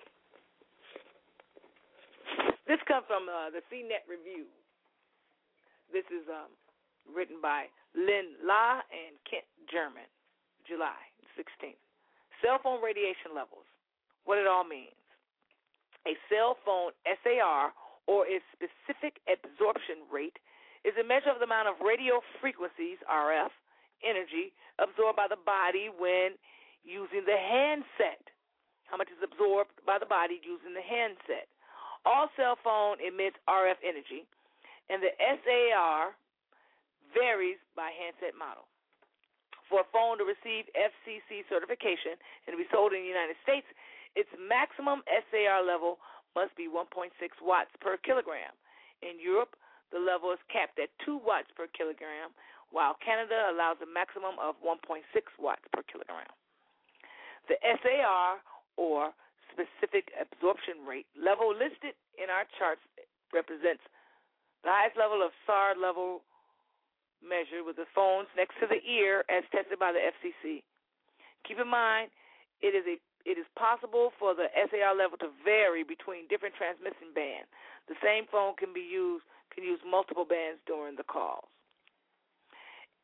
Speaker 8: This comes from uh, the C net Review. This is um, written by Lynn La and Kent German, July sixteenth. Cell phone radiation levels. What it all means. A cell phone S A R, or its specific absorption rate, is a measure of the amount of radio frequencies, R F, energy absorbed by the body when using the handset. How much is absorbed by the body using the handset? All cell phone emits R F energy, and the S A R varies by handset model. For a phone to receive F C C certification and to be sold in the United States, its maximum S A R level must be one point six watts per kilogram. In Europe, the level is capped at two watts per kilogram, while Canada allows a maximum of one point six watts per kilogram. The S A R, or specific absorption rate, level listed in our charts represents the highest level of S A R level measured with the phones next to the ear as tested by the F C C. Keep in mind, it is a it is possible for the S A R level to vary between different transmission bands. The same phone can be used can use multiple bands during the calls.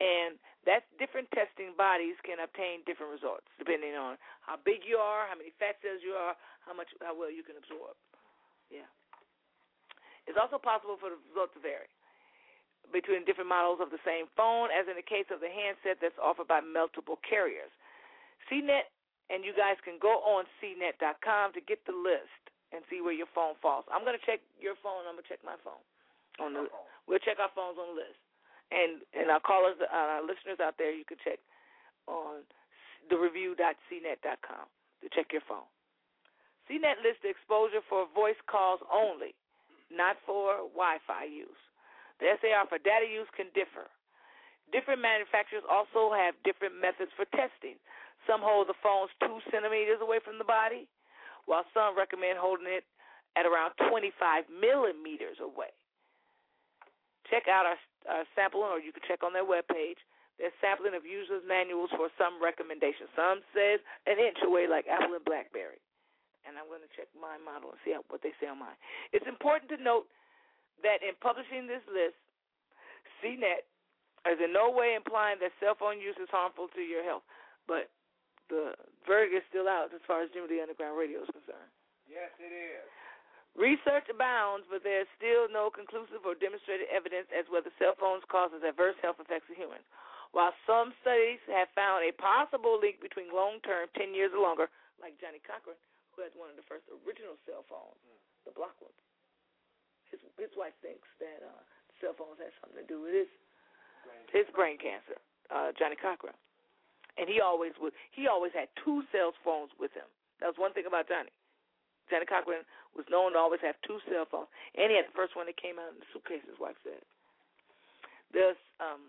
Speaker 8: And that's different testing bodies can obtain different results depending on how big you are, how many fat cells you are, how much, how well you can absorb. Yeah. It's also possible for the results to vary between different models of the same phone, as in the case of the handset that's offered by multiple carriers. C net, and you guys can go on C net dot com to get the list and see where your phone falls. I'm going to check your phone. I'm going to check my phone. On the, we'll check our phones on the list. And and our callers, uh, our listeners out there, you can check on the review dot c net dot com to check your phone. C net lists the exposure for voice calls only, not for Wi-Fi use. The S A R for data use can differ. Different manufacturers also have different methods for testing. Some hold the phones two centimeters away from the body, while some recommend holding it at around twenty-five millimeters away. Check out our, our sampling, or you can check on their webpage. There's sampling of users' manuals for some recommendations. Some says an inch away, like Apple and BlackBerry. And I'm going to check my model and see how, what they say on mine. It's important to note that in publishing this list, C net is in no way implying that cell phone use is harmful to your health. But the verdict is still out as far as Jimmy the Underground Radio is concerned.
Speaker 7: Yes, it is.
Speaker 8: Research abounds, but there's still no conclusive or demonstrated evidence as whether cell phones causes adverse health effects to humans. While some studies have found a possible link between long-term, ten years or longer, like Johnny Cochran, who had one of the first original cell phones, mm. the block ones. His his wife thinks that uh, cell phones had something to do with his brain his brain cancer, uh, Johnny Cochran, and he always would he always had two cell phones with him. That was one thing about Johnny. Johnny Cochran was known to always have two cell phones, and he had the first one that came out in the suitcase, his wife said. There's, um,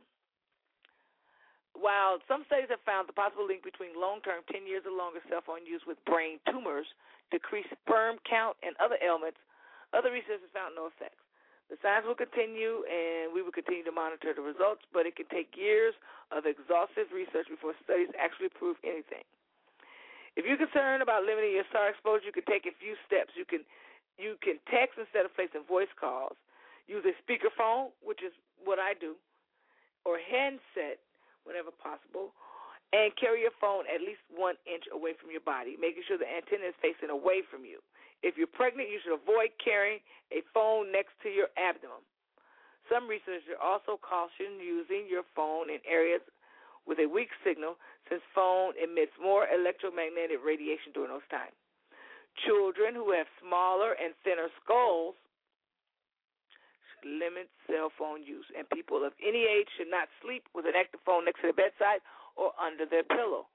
Speaker 8: while some studies have found the possible link between long-term, ten years or longer cell phone use with brain tumors, decreased sperm count, and other ailments, other research has found no effects. The science will continue, and we will continue to monitor the results, but it can take years of exhaustive research before studies actually prove anything. If you're concerned about limiting your S A R exposure, you can take a few steps. You can you can text instead of placing voice calls. Use a speakerphone, which is what I do, or handset whenever possible, and carry your phone at least one inch away from your body, making sure the antenna is facing away from you. If you're pregnant, you should avoid carrying a phone next to your abdomen. Some researchers also caution using your phone in areas with a weak signal, since phone emits more electromagnetic radiation during those times. Children who have smaller and thinner skulls should limit cell phone use, and people of any age should not sleep with an active phone next to their bedside or under their pillow.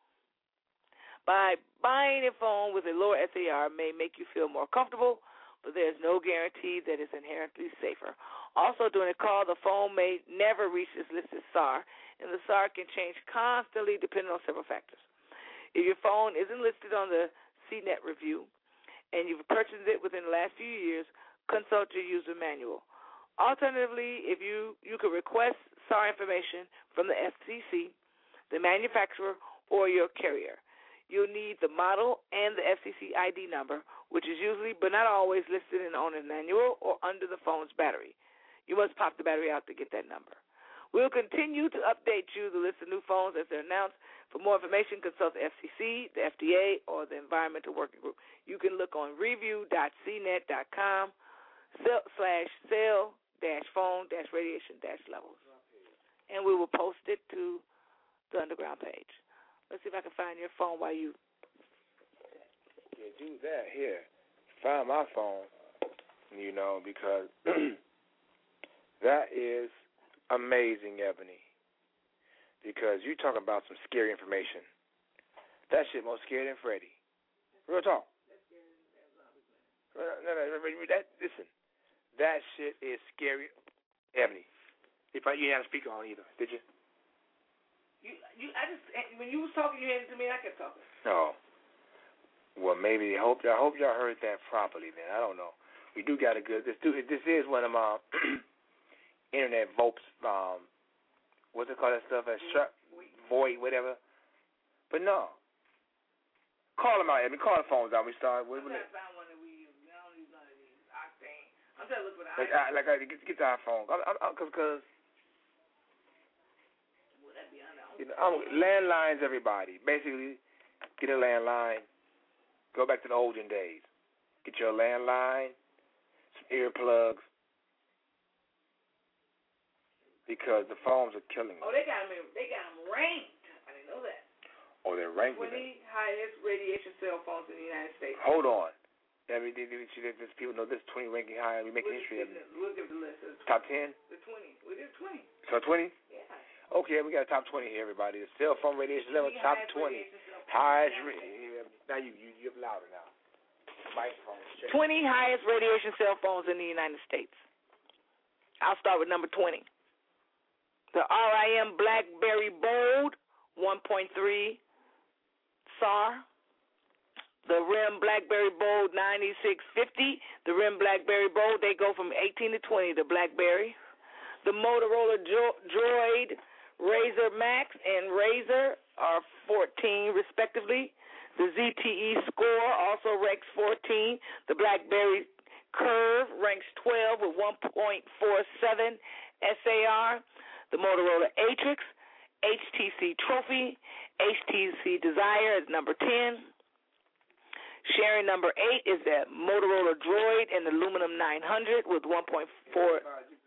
Speaker 8: By buying a phone with a lower S A R may make you feel more comfortable, but there is no guarantee that it's inherently safer. Also, during a call, the phone may never reach its listed S A R, and the S A R can change constantly depending on several factors. If your phone isn't listed on the C net review and you've purchased it within the last few years, consult your user manual. Alternatively, if you, you could request S A R information from the F C C, the manufacturer, or your carrier. You'll need the model and the F C C I D number, which is usually but not always listed in the owner's manual or under the phone's battery. You must pop the battery out to get that number. We'll continue to update you the list of new phones as they're announced. For more information, consult the F C C, the F D A, or the Environmental Working Group. You can look on review dot c net dot com slash cell dash phone dash radiation dash levels. And we will post it to the Underground page. Let's see if I can find your phone while you...
Speaker 7: Yeah, do that here. Find my phone, you know, because that is... amazing, Ebony, because you talking about some scary information. That shit more scary than Freddie. Real talk. No, no, no, that, listen, that shit is scary. Ebony, if I, you didn't have a speaker on either, did you?
Speaker 8: You, you, I just when you was talking, you handed it to me, and I kept talking.
Speaker 7: No. Well, maybe I hope I hope y'all heard that properly. Then I don't know. We do got a good. This do, this is one of my. Internet Vopes, um, what's it called, that stuff? That sh- void, whatever. But no. Call them out, Evan. Call the phones out. We start. What,
Speaker 8: I'm trying to find one that we use. I don't use none of these. Octane. I'm trying to look for the
Speaker 7: like, I, like, I, get, get the iPhone. I'm, I'm, cause, cause.
Speaker 8: Well,
Speaker 7: You know, um, landlines, everybody. Basically, get a landline. Go back to the olden days. Get your landline, some earplugs, because the phones are killing
Speaker 8: Oh,
Speaker 7: us.
Speaker 8: they got them. They got them ranked. I didn't know that.
Speaker 7: Oh, they're ranked with
Speaker 8: twenty highest radiation cell phones in the United States.
Speaker 7: Hold on. Let me, let me see if there's people know this twenty ranking high. We making history of it.
Speaker 8: Look at the list. It's
Speaker 7: Top ten?
Speaker 8: The twenty. We did twenty.
Speaker 7: So twenty?
Speaker 8: Yeah.
Speaker 7: Okay, we got a top twenty here, everybody. The cell phone radiation level, top twenty. Highest radiation. Now you, you, you're louder now. Microphone. Check.
Speaker 8: twenty highest radiation cell phones in the United States. I'll start with number twenty. The R I M BlackBerry Bold, one point three S A R. The R I M BlackBerry Bold ninety-six fifty. The R I M BlackBerry Bold, they go from eighteen to twenty, the BlackBerry. The Motorola jo- Droid Razr Max and Razr are fourteen, respectively. The Z T E Score also ranks fourteen. The BlackBerry Curve ranks twelve with one point four seven S A R. The Motorola Atrix, H T C Trophy, H T C Desire is number ten. Sharing number eight is the Motorola Droid and the Aluminum nine hundred with one point four.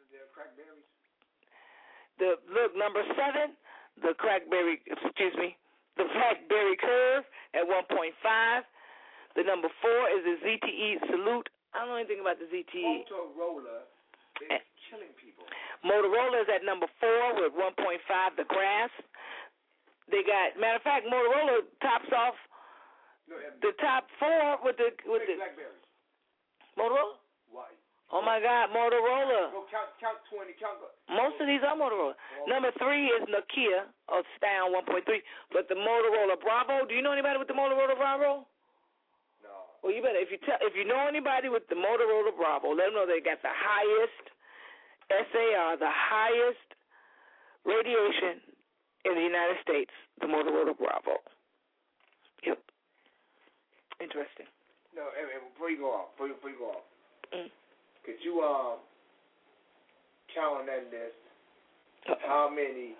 Speaker 8: The look number seven, the Crackberry, excuse me, the BlackBerry Curve at one point five. The number four is the Z T E Salute. I don't know anything about the Z T E.
Speaker 7: Motorola, they're killing people.
Speaker 8: Motorola is at number four with one point five. The Grasp. They got, matter of fact, Motorola tops off the top four with the with the
Speaker 7: BlackBerry.
Speaker 8: Motorola.
Speaker 7: Why?
Speaker 8: Oh my God, Motorola.
Speaker 7: Go count, count twenty, count.
Speaker 8: Most of these are Motorola. Number three is Nokia of Style one point three, but the Motorola Bravo. Do you know anybody with the Motorola Bravo?
Speaker 7: No.
Speaker 8: Well, you better if you tell if you know anybody with the Motorola Bravo, let them know they got the highest S A R, the highest radiation in the United States. The Motorola Bravo. Yep. Interesting.
Speaker 7: No, and, and before you go off, before you, before you go off,
Speaker 8: mm.
Speaker 7: could you um count on that list how many?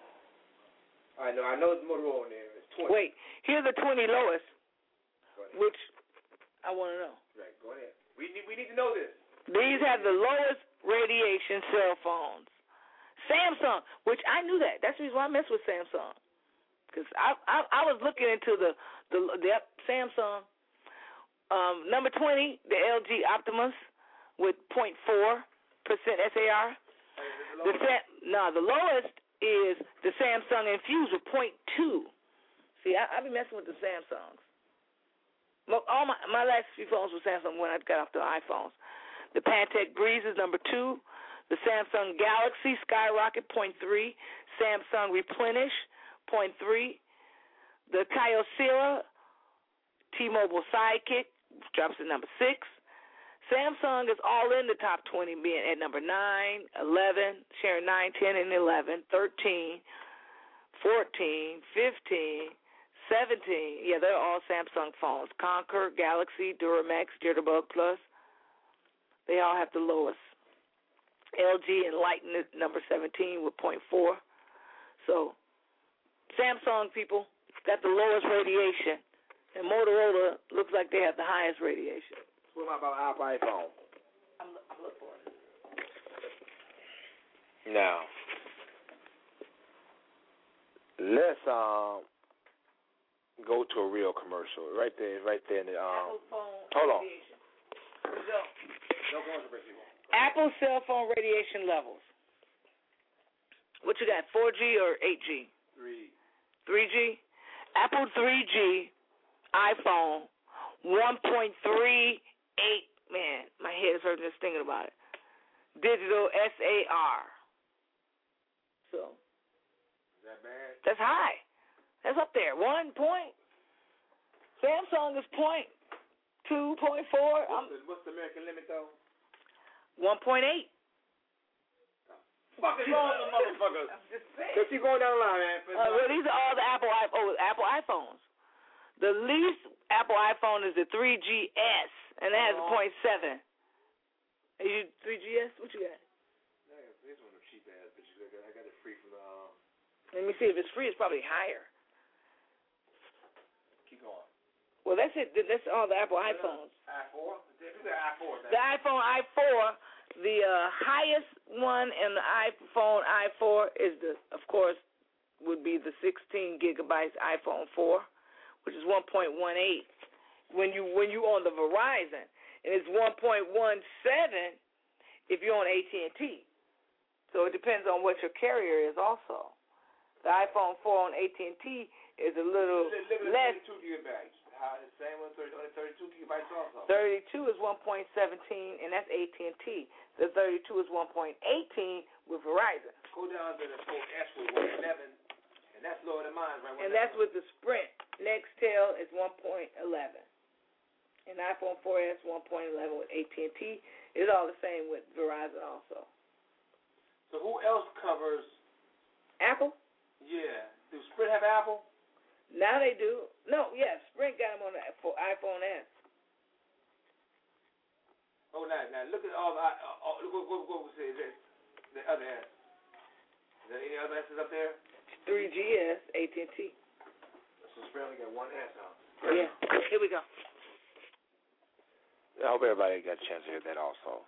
Speaker 7: I know, I know it's Motorola in there. It's twenty.
Speaker 8: Wait, here's the twenty lowest, which I want to know.
Speaker 7: Right, go ahead. We need, we need to know this.
Speaker 8: These have the lowest radiation cell phones. Samsung, which I knew that. That's the reason why I mess with Samsung, because I, I I was looking into the the, the Samsung. Um, number twenty, the L G Optimus with zero point four percent S A R. The Sam, no, the lowest is the Samsung Infuse with zero point two. See, I, I be messing with the Samsungs. All my my last few phones were Samsung when I got off the iPhones. The Pantech Breeze is number two. The Samsung Galaxy Skyrocket zero point three. Samsung Replenish zero point three. The Kyocera T-Mobile Sidekick drops to number six. Samsung is all in the top twenty, being at number nine, eleven, sharing nine, ten, and eleven, thirteen, fourteen, fifteen, seventeen. Yeah, they're all Samsung phones. Conquer, Galaxy, Duramax, Jitterbug Plus. They all have the lowest. L G Enlighten is number seventeen with zero point four. So, Samsung people got the lowest radiation. And Motorola looks like they have the highest radiation.
Speaker 7: What about our iPhone?
Speaker 8: I'm, I'm looking for it.
Speaker 7: Now, let's um go to a real commercial. Right there, right there in the um.
Speaker 8: Apple phone
Speaker 7: hold on.
Speaker 8: radiation. Here we go.
Speaker 7: No commercial break, people.
Speaker 8: Apple cell phone radiation levels. What you got, four G or eight G?
Speaker 7: Three.
Speaker 8: three G? Apple three G iPhone, one point three eight. Man, my head is hurting just thinking about it. Digital S A R. So.
Speaker 7: Is that bad?
Speaker 8: That's high. That's up there. One point. Samsung is point two, point four.
Speaker 7: What's the, what's the American limit, though?
Speaker 8: one point eight.
Speaker 7: Fuck is wrong with motherfuckers?
Speaker 8: I'm just saying.
Speaker 7: So keep going down the line, man.
Speaker 8: Uh, well, these are all the Apple oh, Apple iPhones. The least Apple iPhone is the three G S, and that has a point seven. Are you three G S? What you got?
Speaker 7: This one a cheap ass bitch. I got it free from the um,
Speaker 8: Let me see. If it's free, it's probably higher.
Speaker 7: Keep going.
Speaker 8: Well, that's it. That's all the Apple iPhones.
Speaker 7: i four? The iPhone.
Speaker 8: The iPhone i four, the uh, highest one in the iPhone i four is the, of course, would be the sixteen gigabytes iPhone four, which is one point one eight. When you when you on the Verizon, and it's one point one seven if you're on A T and T. So it depends on what your carrier is also. The iPhone four on A T and T is a little less.
Speaker 7: thirty-two gigabytes. How the same one, only thirty-two gigabytes also.
Speaker 8: thirty-two is one point one seven, and that's A T and T. The thirty-two is one point one eight with Verizon.
Speaker 7: Go down to the four S with one eleven, and that's lower than mine, right?
Speaker 8: And that's with the Sprint. Nextel is one point one one. And iPhone four S one point one one with A T and T. It's all the same with Verizon also.
Speaker 7: So who else covers?
Speaker 8: Apple?
Speaker 7: Yeah. Do Sprint have Apple?
Speaker 8: Now they do. No, yes, Sprint got them on the for iPhone S.
Speaker 7: Oh, now, now look at all the uh, look what what, what was it? The other S. Is there any other S's up there?
Speaker 8: three G S, A T and T.
Speaker 7: So Sprint only got one S, huh?
Speaker 8: Yeah. Here we go.
Speaker 7: I hope everybody got a chance to hear that also.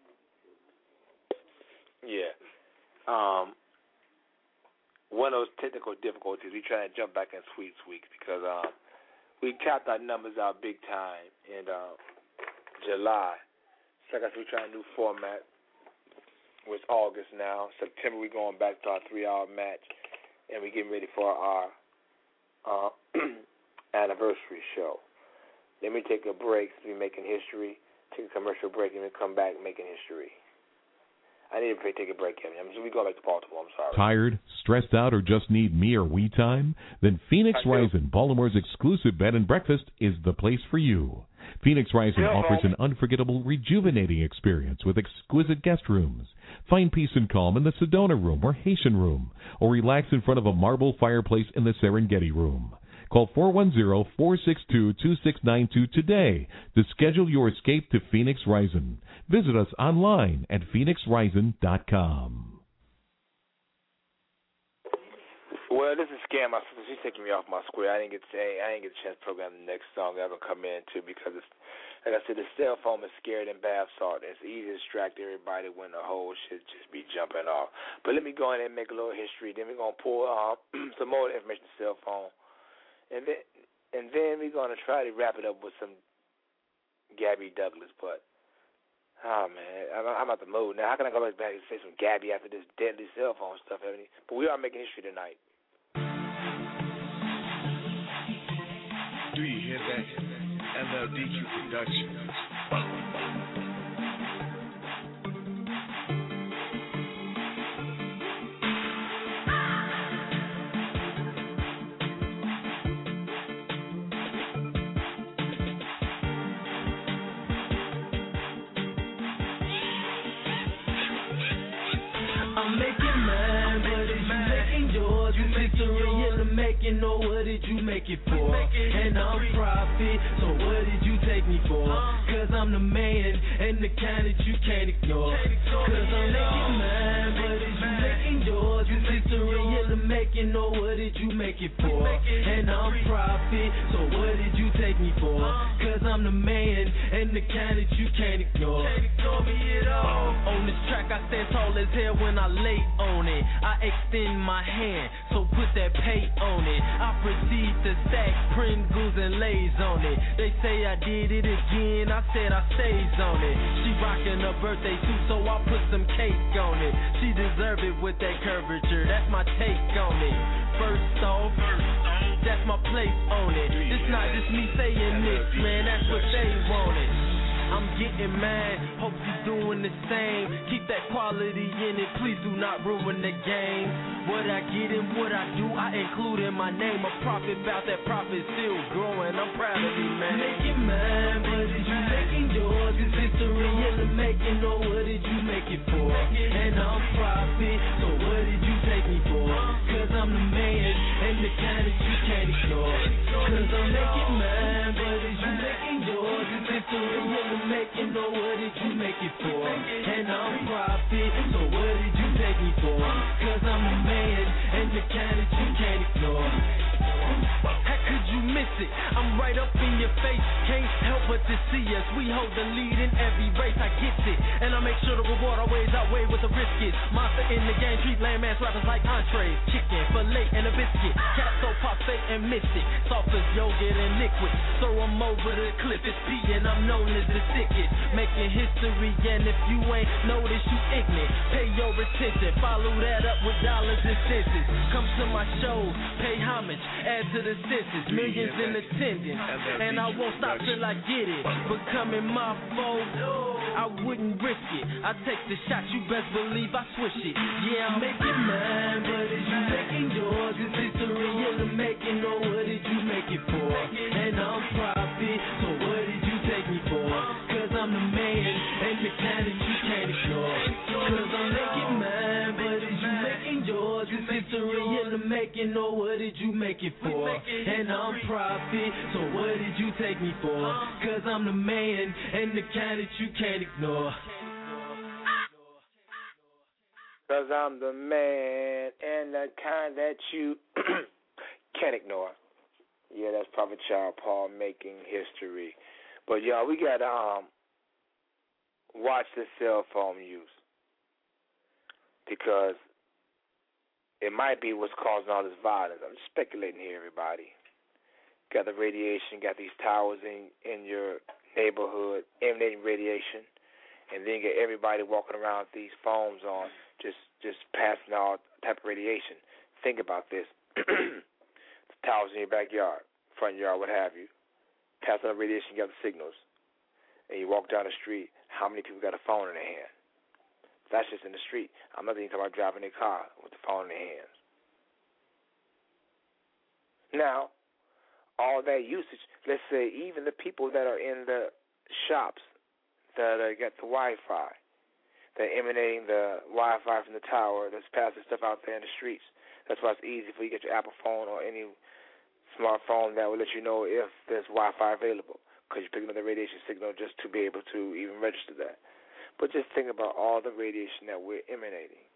Speaker 7: Yeah. Um. One of those technical difficulties, we try to jump back in Sweets Week because uh, we capped our numbers out big time in uh, July. So I guess we're trying a new format. It's August now. September we're going back to our three-hour match, and we're getting ready for our uh, anniversary show. Then we take a break, so we're making history. Take a commercial break, and then come back making history. I need to take a break, Kevin. I'm just, we go back to Baltimore. I'm sorry.
Speaker 23: Tired, stressed out, or just need me or we time? Then Phoenix Rising, Baltimore's exclusive bed and breakfast, is the place for you. Phoenix Rising offers an unforgettable, rejuvenating experience with exquisite guest rooms. Find peace and calm in the Sedona Room or Haitian Room, or relax in front of a marble fireplace in the Serengeti Room. Call four one zero, four six two, two six nine two today to schedule your escape to Phoenix Rising. Visit us online at phoenix rising dot com.
Speaker 7: Well, this is Scam. My sister, she's taking me off my square. I didn't get to, I didn't get a chance to program the next song I'm gonna come into because it's, like I said, the cell phone is scared and bath salt. It's easy to distract everybody when the whole shit just be jumping off. But let me go in and make a little history. Then we're gonna pull uh, some more information on the cell phone. And then, and then we're going to try to wrap it up with some Gabby Douglas. But, oh, man, I'm, I'm out the mood. Now, how can I go back and say some Gabby after this deadly cell phone stuff? Ebony? But we are making history tonight.
Speaker 10: Do you hear that? M L D Q Productions.
Speaker 4: I'm making mine, but is you making yours? You victory in the making, or what did you make it for? And I'm profit, so what did you take me for? Cause I'm the man, and the kind that you can't ignore. Cause I'm making mine, but is you making yours? You victory in the making, or what did you make it for? And I'm profit, so what did you take me for? Cause I'm the man, and the kind that you can't ignore. On this track I stand tall as hell when I lay on it. I extend my hand, so put that pay on it. I proceed to stack Pringles and Lays on it. They say I did it again, I said I stays on it. She rockin' her birthday suit, so I put some cake on it. She deserve it with that curvature, that's my take on it. First off, that's my place on it. It's not just me saying this, man, that's what they wanted. I'm getting mad, hope you doing the same. Keep that quality in it, please do not ruin the game. What I get and what I do, I include in my name. A profit bout that profit still growing, I'm proud of me, man. Making mine, but is you making yours? Is victory in the making, or what did you make it for? And I'm profit, so what did you take me for? Cause I'm the man, and the kind that you can't ignore. Cause I'm making mine, but is you making yours? Is victory in the making, or what did you make it for? And I'm profit, so what did you take me for? Cause I'm the man, and
Speaker 2: the kind that you can't ignore. How could you miss it? I'm right up in your face. Can't help but to see us. We hold the lead in every race. I get it, and I make sure the reward always outweigh what the risk is. Monster in the game, treat landmass rappers like entrees. Chicken, filet, and a biscuit. Cat so pop, fake, and mystic. Soft as yogurt and liquid. Throw 'em over the cliff. It's P, and I'm known as the sickest. Making history, and if you ain't noticed, you ignorant. Pay your attention. Follow that up with dollars and cents. Come to my shows, pay homage, add to the census. Millions in attendance, and I won't stop till I get it. Becoming my foe, I wouldn't risk it. I take the shot, you best believe I swish it. Yeah, I'm making mine, but is you making yours? It's history in the making, or what did you make it for? And I'm profit, so what did you take me for? Cause I'm the man, and the kind that you can't ignore. Cause I'm making mine, but is you making yours? It's history in the making, or what did you make it for? And I'm profit, so what did you take me for? Cause I'm the man, and the kind that you can't ignore.
Speaker 7: Cause I'm the man, and the kind that you can't ignore. Yeah, that's Prophet Child Paul making history. But y'all, we gotta um watch the cell phone use, because it might be what's causing all this violence. I'm just speculating here, everybody. Got the radiation, got these towers in in your neighborhood emanating radiation, and then you get everybody walking around with these phones on, just just passing all type of radiation. Think about this. The towers in your backyard, front yard, what have you, passing out radiation, you got the signals, and you walk down the street, how many people got a phone in their hand? That's just in the street. I'm not even talking about driving their car with the phone in their hands. Now, all that usage, let's say even the people that are in the shops that uh, got the Wi-Fi, that are emanating the Wi-Fi from the tower, that's passing stuff out there in the streets. That's why it's easy for you to get your Apple phone or any smartphone that will let you know if there's Wi-Fi available, because you're picking up the radiation signal just to be able to even register that. But just think about all the radiation that we're emanating.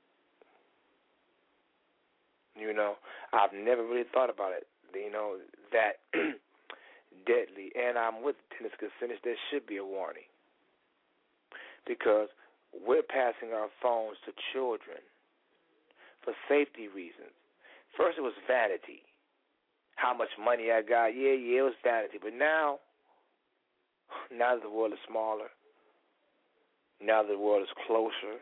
Speaker 7: You know, I've never really thought about it, you know, that deadly. And I'm with Dennis Kucinich, there should be a warning, because we're passing our phones to children for safety reasons. First it was vanity. How much money I got. Yeah, yeah, it was vanity. But now, now that the world is smaller, now that the world is closer,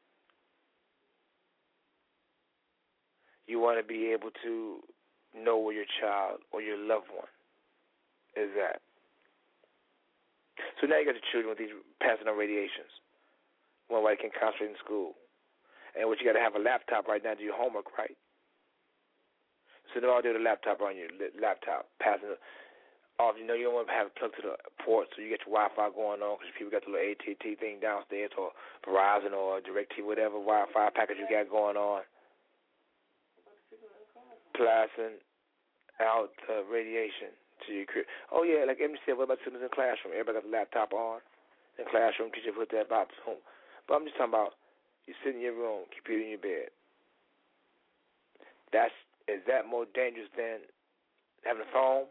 Speaker 7: you want to be able to know where your child or your loved one is at. So now you got the children with these passing on radiations. One way they can concentrate in school. And what you got to have a laptop right now to do your homework, right? So they're all doing a laptop on your laptop, passing it off. You know, you don't want to have it plugged to the port, so you get your Wi-Fi going on, because people got the little A T and T thing downstairs, or Verizon or DirecTV, whatever Wi-Fi package you got going on, passing out uh, radiation to your crib. Oh, yeah, like Emily said, what about students in the classroom? Everybody got the laptop on in the classroom, teacher put that box home. But I'm just talking about you sit in your room, computer in your bed. That's Is that more dangerous than having a phone?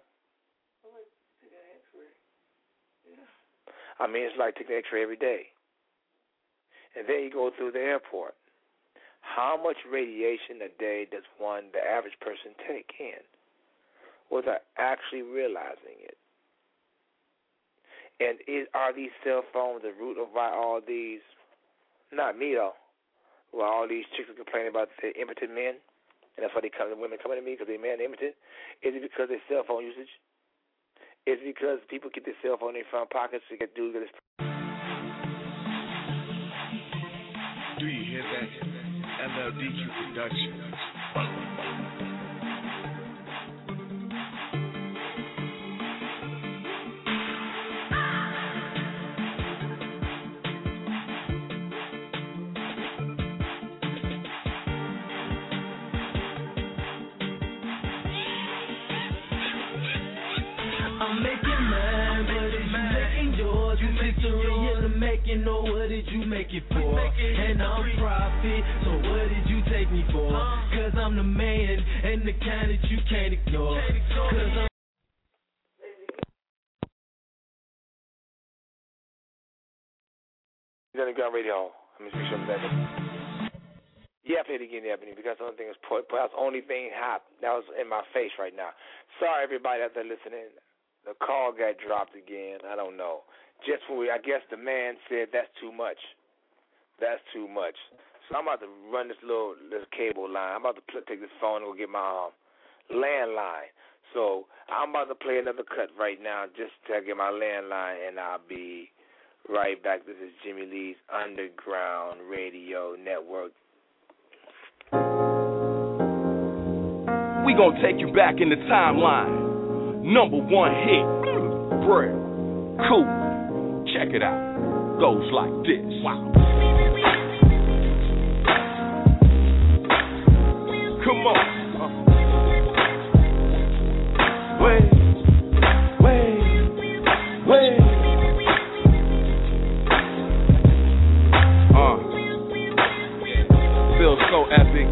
Speaker 7: I mean, it's like taking an X-ray every day. And then you go through the airport. How much radiation a day does one, the average person, take in without actually realizing it? And is, are these cell phones the root of why all these, not me though, why all these chicks are complaining about the impotent men? And that's why they come, the women coming to me because they man impotent. Is it because of their cell phone usage? Is it because people keep their cell phone in their front pockets to get dudes?
Speaker 10: Do you hear that? M L D Q Productions.
Speaker 2: making or what did you make it for? And I'm profit, so what did you take me for? Cause I'm the man and the kind that you can't ignore. Cause I'm
Speaker 7: Underground Radio. Let me switch up that. Yeah, I played it again, Ebony, because the only thing is, perhaps the only thing hot that was in my face right now. Sorry, everybody out there listening. The call got dropped again. I don't know. Just when we, I guess the man said that's too much. That's too much. So I'm about to run this little this cable line. I'm about to pl- take this phone and go get my um, landline. So I'm about to play another cut right now just to get my landline, and I'll be right back. This is Jimmy Lee's Underground Radio Network.
Speaker 12: We gon' take you back in the timeline. Number one hit, Braille, cool. Check it out. Goes like this. Wow. Come on. Wait, wait, wait. Uh, feels so epic.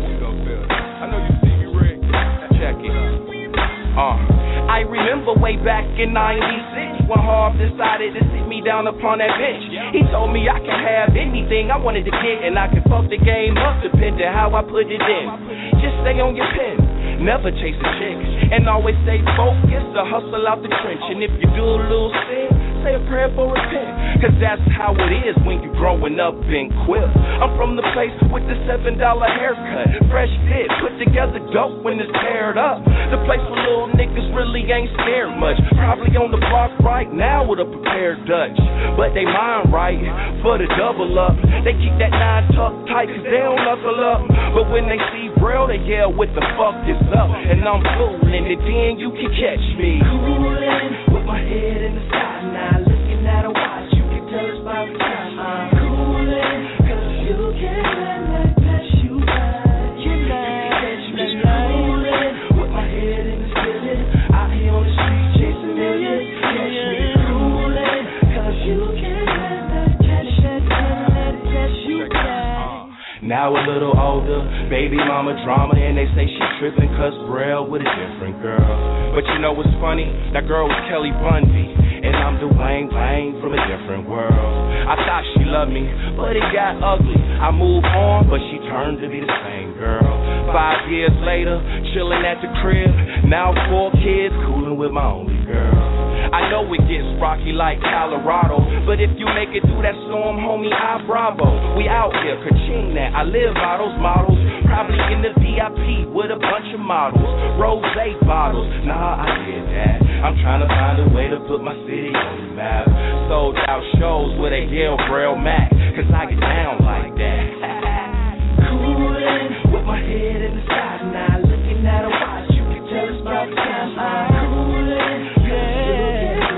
Speaker 12: I know you see me, Rick. Check it. Uh, I remember way back in ninety-six when Harv decided to sit me down upon that bench. He told me I could have anything I wanted to get, and I could fuck the game up depending how I put it in. Just stay on your pen, never chase a chick, and always stay focused to hustle out the trench. And if you do a little sin, say a prayer for repent, cause that's how it is when you growing up in Quiff. I'm from the place with the seven dollar haircut, fresh fit, put together dope when it's paired up. The place where little niggas really ain't scared much, probably on the block right now with a prepared Dutch. But they mind right for the double up, they keep that nine tucked tight cause they don't knuckle up. But when they see Braille, they yell what the fuck is up, and I'm fooling, and then you can catch me coolin' with my head in the sky now, looking at a watch, you can tell it's about time. I'm coolin', cause you can't let that pass you by. You can't catch me coolin' with my head in the ceiling, out here on the street chasing millions. Catch me coolin', cause you can't let that catch that, can't let it pass you by. Now a little older, baby mama drama, and they say she trippin' cause Braille with a different girl. But you know what's funny? That girl was Kelly Bundy, and I'm Dwayne Wayne from a different world. I thought she loved me, but it got ugly. I moved on, but she turned to be the same girl. Five years later, chillin' at the crib, now four kids, coolin' with my only girl. I know it gets rocky like Colorado, but if you make it through that storm, homie, I bravo. We out here, ka-ching that. I live by those models, probably in the V I P with a bunch of models. Rosé bottles, nah, I get that. I'm trying to find a way to put my city on the map. Sold out shows where they yell Braille Mac, cause I get down like that. Coolin' with my head in the sky now, looking at a watch, you can tell it's about time. I'm coolin', yeah.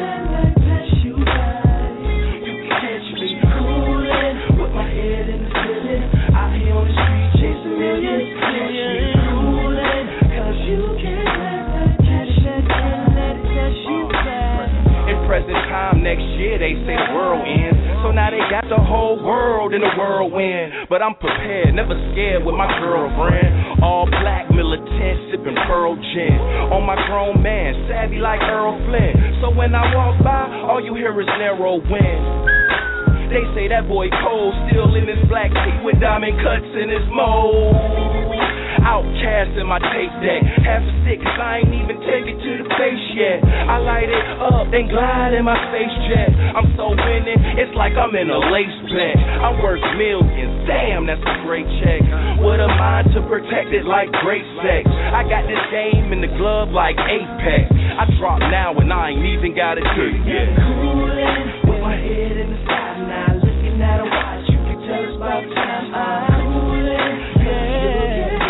Speaker 12: Present time next year, they say the world ends. So now they got the whole world in a whirlwind. But I'm prepared, never scared with my girlfriend. All black, militant, sipping Pearl Gin. On my grown man, savvy like Earl Flynn. So when I walk by, all you hear is narrow wind. They say that boy Cole still in his black tee with diamond cuts in his mold. Outcast in my tape deck, half a stick cause I ain't even take it to the face yet. I light it up, then glide in my space jet. I'm so winning, it's like I'm in a lace bet. I'm worth millions, damn that's a great check. With a mind to protect it like great sex. I got this game in the glove like Apex. I drop now and I ain't even got it to yet. Coolin' with my head in the sky now, looking at a watch, you can tell it's about time. I'm coolin', yeah.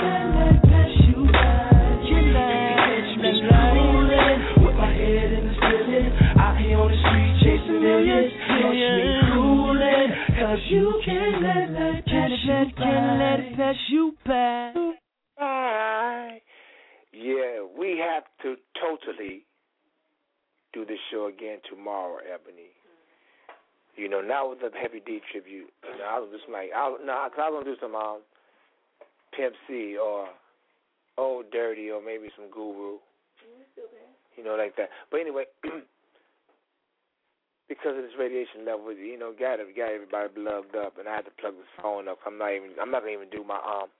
Speaker 12: You can't let that pass you by. Can't let it pass you by.
Speaker 7: Bye. Yeah, we have to totally do this show again tomorrow, Ebony. You know, now with the Heavy D tribute, you know, I was just like, I no, cause I was gonna do some um, Pimp C or Old Dirty or maybe some Guru. You know, like that. But anyway, because of this radiation level, you know, got got everybody plugged up, and I had to plug this phone up. I'm not even, I'm not gonna even do my um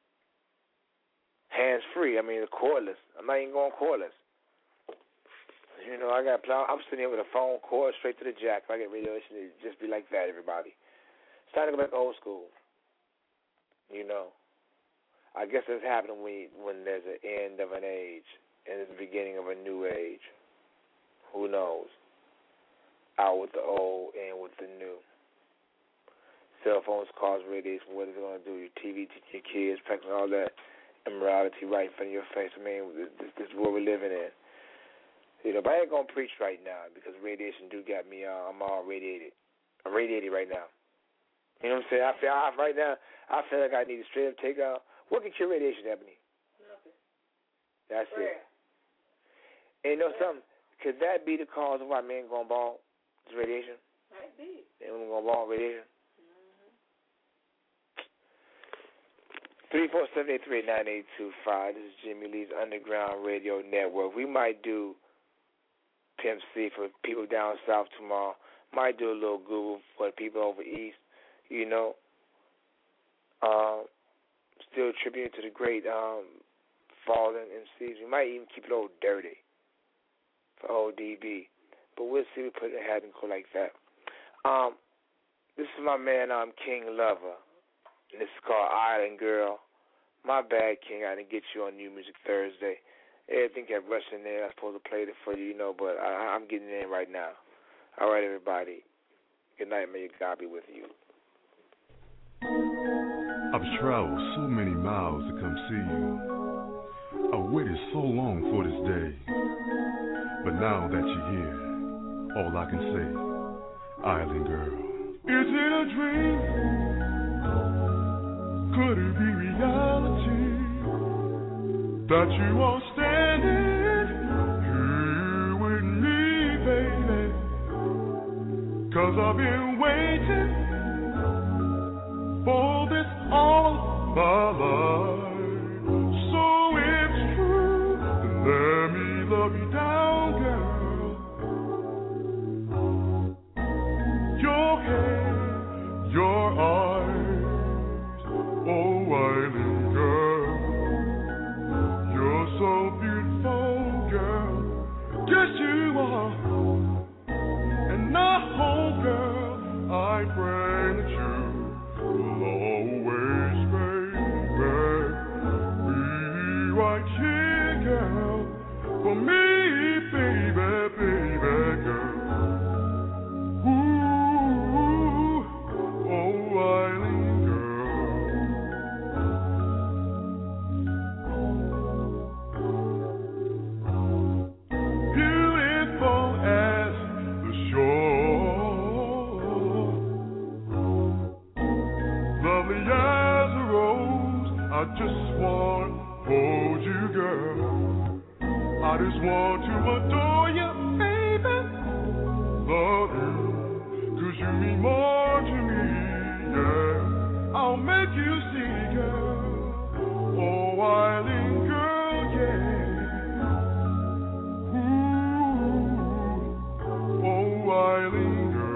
Speaker 7: hands free. I mean, the cordless. I'm not even going cordless. You know, I got. I'm sitting here with a phone cord straight to the jack. If I get radiation, it just be like that. Everybody, it's time to go back old school. You know, I guess it's happening when when there's an end of an age and it's the beginning of a new age. Who knows? Out with the old, in with the new. Cell phones cause radiation. What is it going to do? Your T V, teaching your kids, practicing all that immorality right in front of your face. I mean, this, this is what we're living in. You know, but I ain't going to preach right now because radiation do got me, uh, I'm all radiated. I'm radiated right now. You know what I'm saying? I feel, I, right now, I feel like I need to straight up take out. What can cure radiation, Ebony?
Speaker 8: Nothing.
Speaker 7: That's
Speaker 8: Prayer.
Speaker 7: it. And you know something? Could that be the cause of why men going bald? Is radiation?
Speaker 8: Might be.
Speaker 7: They going bald, radiation? Three four seven eight three eight nine eight two five. This is Jimmy Lee's Underground Radio Network. We might do Pimp C for people down south tomorrow. Might do a little Google for the people over east. You know, uh, still tribute to the great um, fallen M Cs. We might even keep it old dirty for old D B, but we'll see. We put it in a hat and go like that. Um, this is my man, um, King Lover. And this is called Island Girl. My bad, King. I didn't get you on New Music Thursday. Everything kept rushing there. I was supposed to play it for you, you know, but I, I'm getting in right now. All right, everybody. Good night. May God be with you.
Speaker 13: I've traveled so many miles to come see you. I waited so long for this day. But now that you're here, all I can say, Island Girl. Is it a dream? Could it be reality that you are standing here with me, baby? 'Cause I've been waiting for this all my life. So it's true, then let me love you down, girl. Your head, your eyes. Oh, Island girl, you're so beautiful, girl. Yes, you are. And I hope, girl, I pray that you will always, baby, be right here, girl, for me, baby, baby, girl. Ooh, oh, Island. I just want to hold you, girl. I just want to adore you, baby. Love you, 'cause you mean more to me, yeah. I'll make you see, girl. Oh, Island girl, yeah. Ooh, oh, Island girl.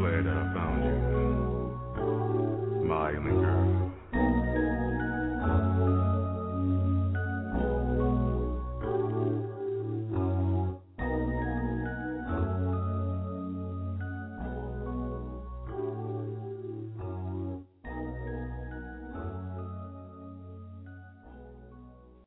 Speaker 13: glad that I found you. My island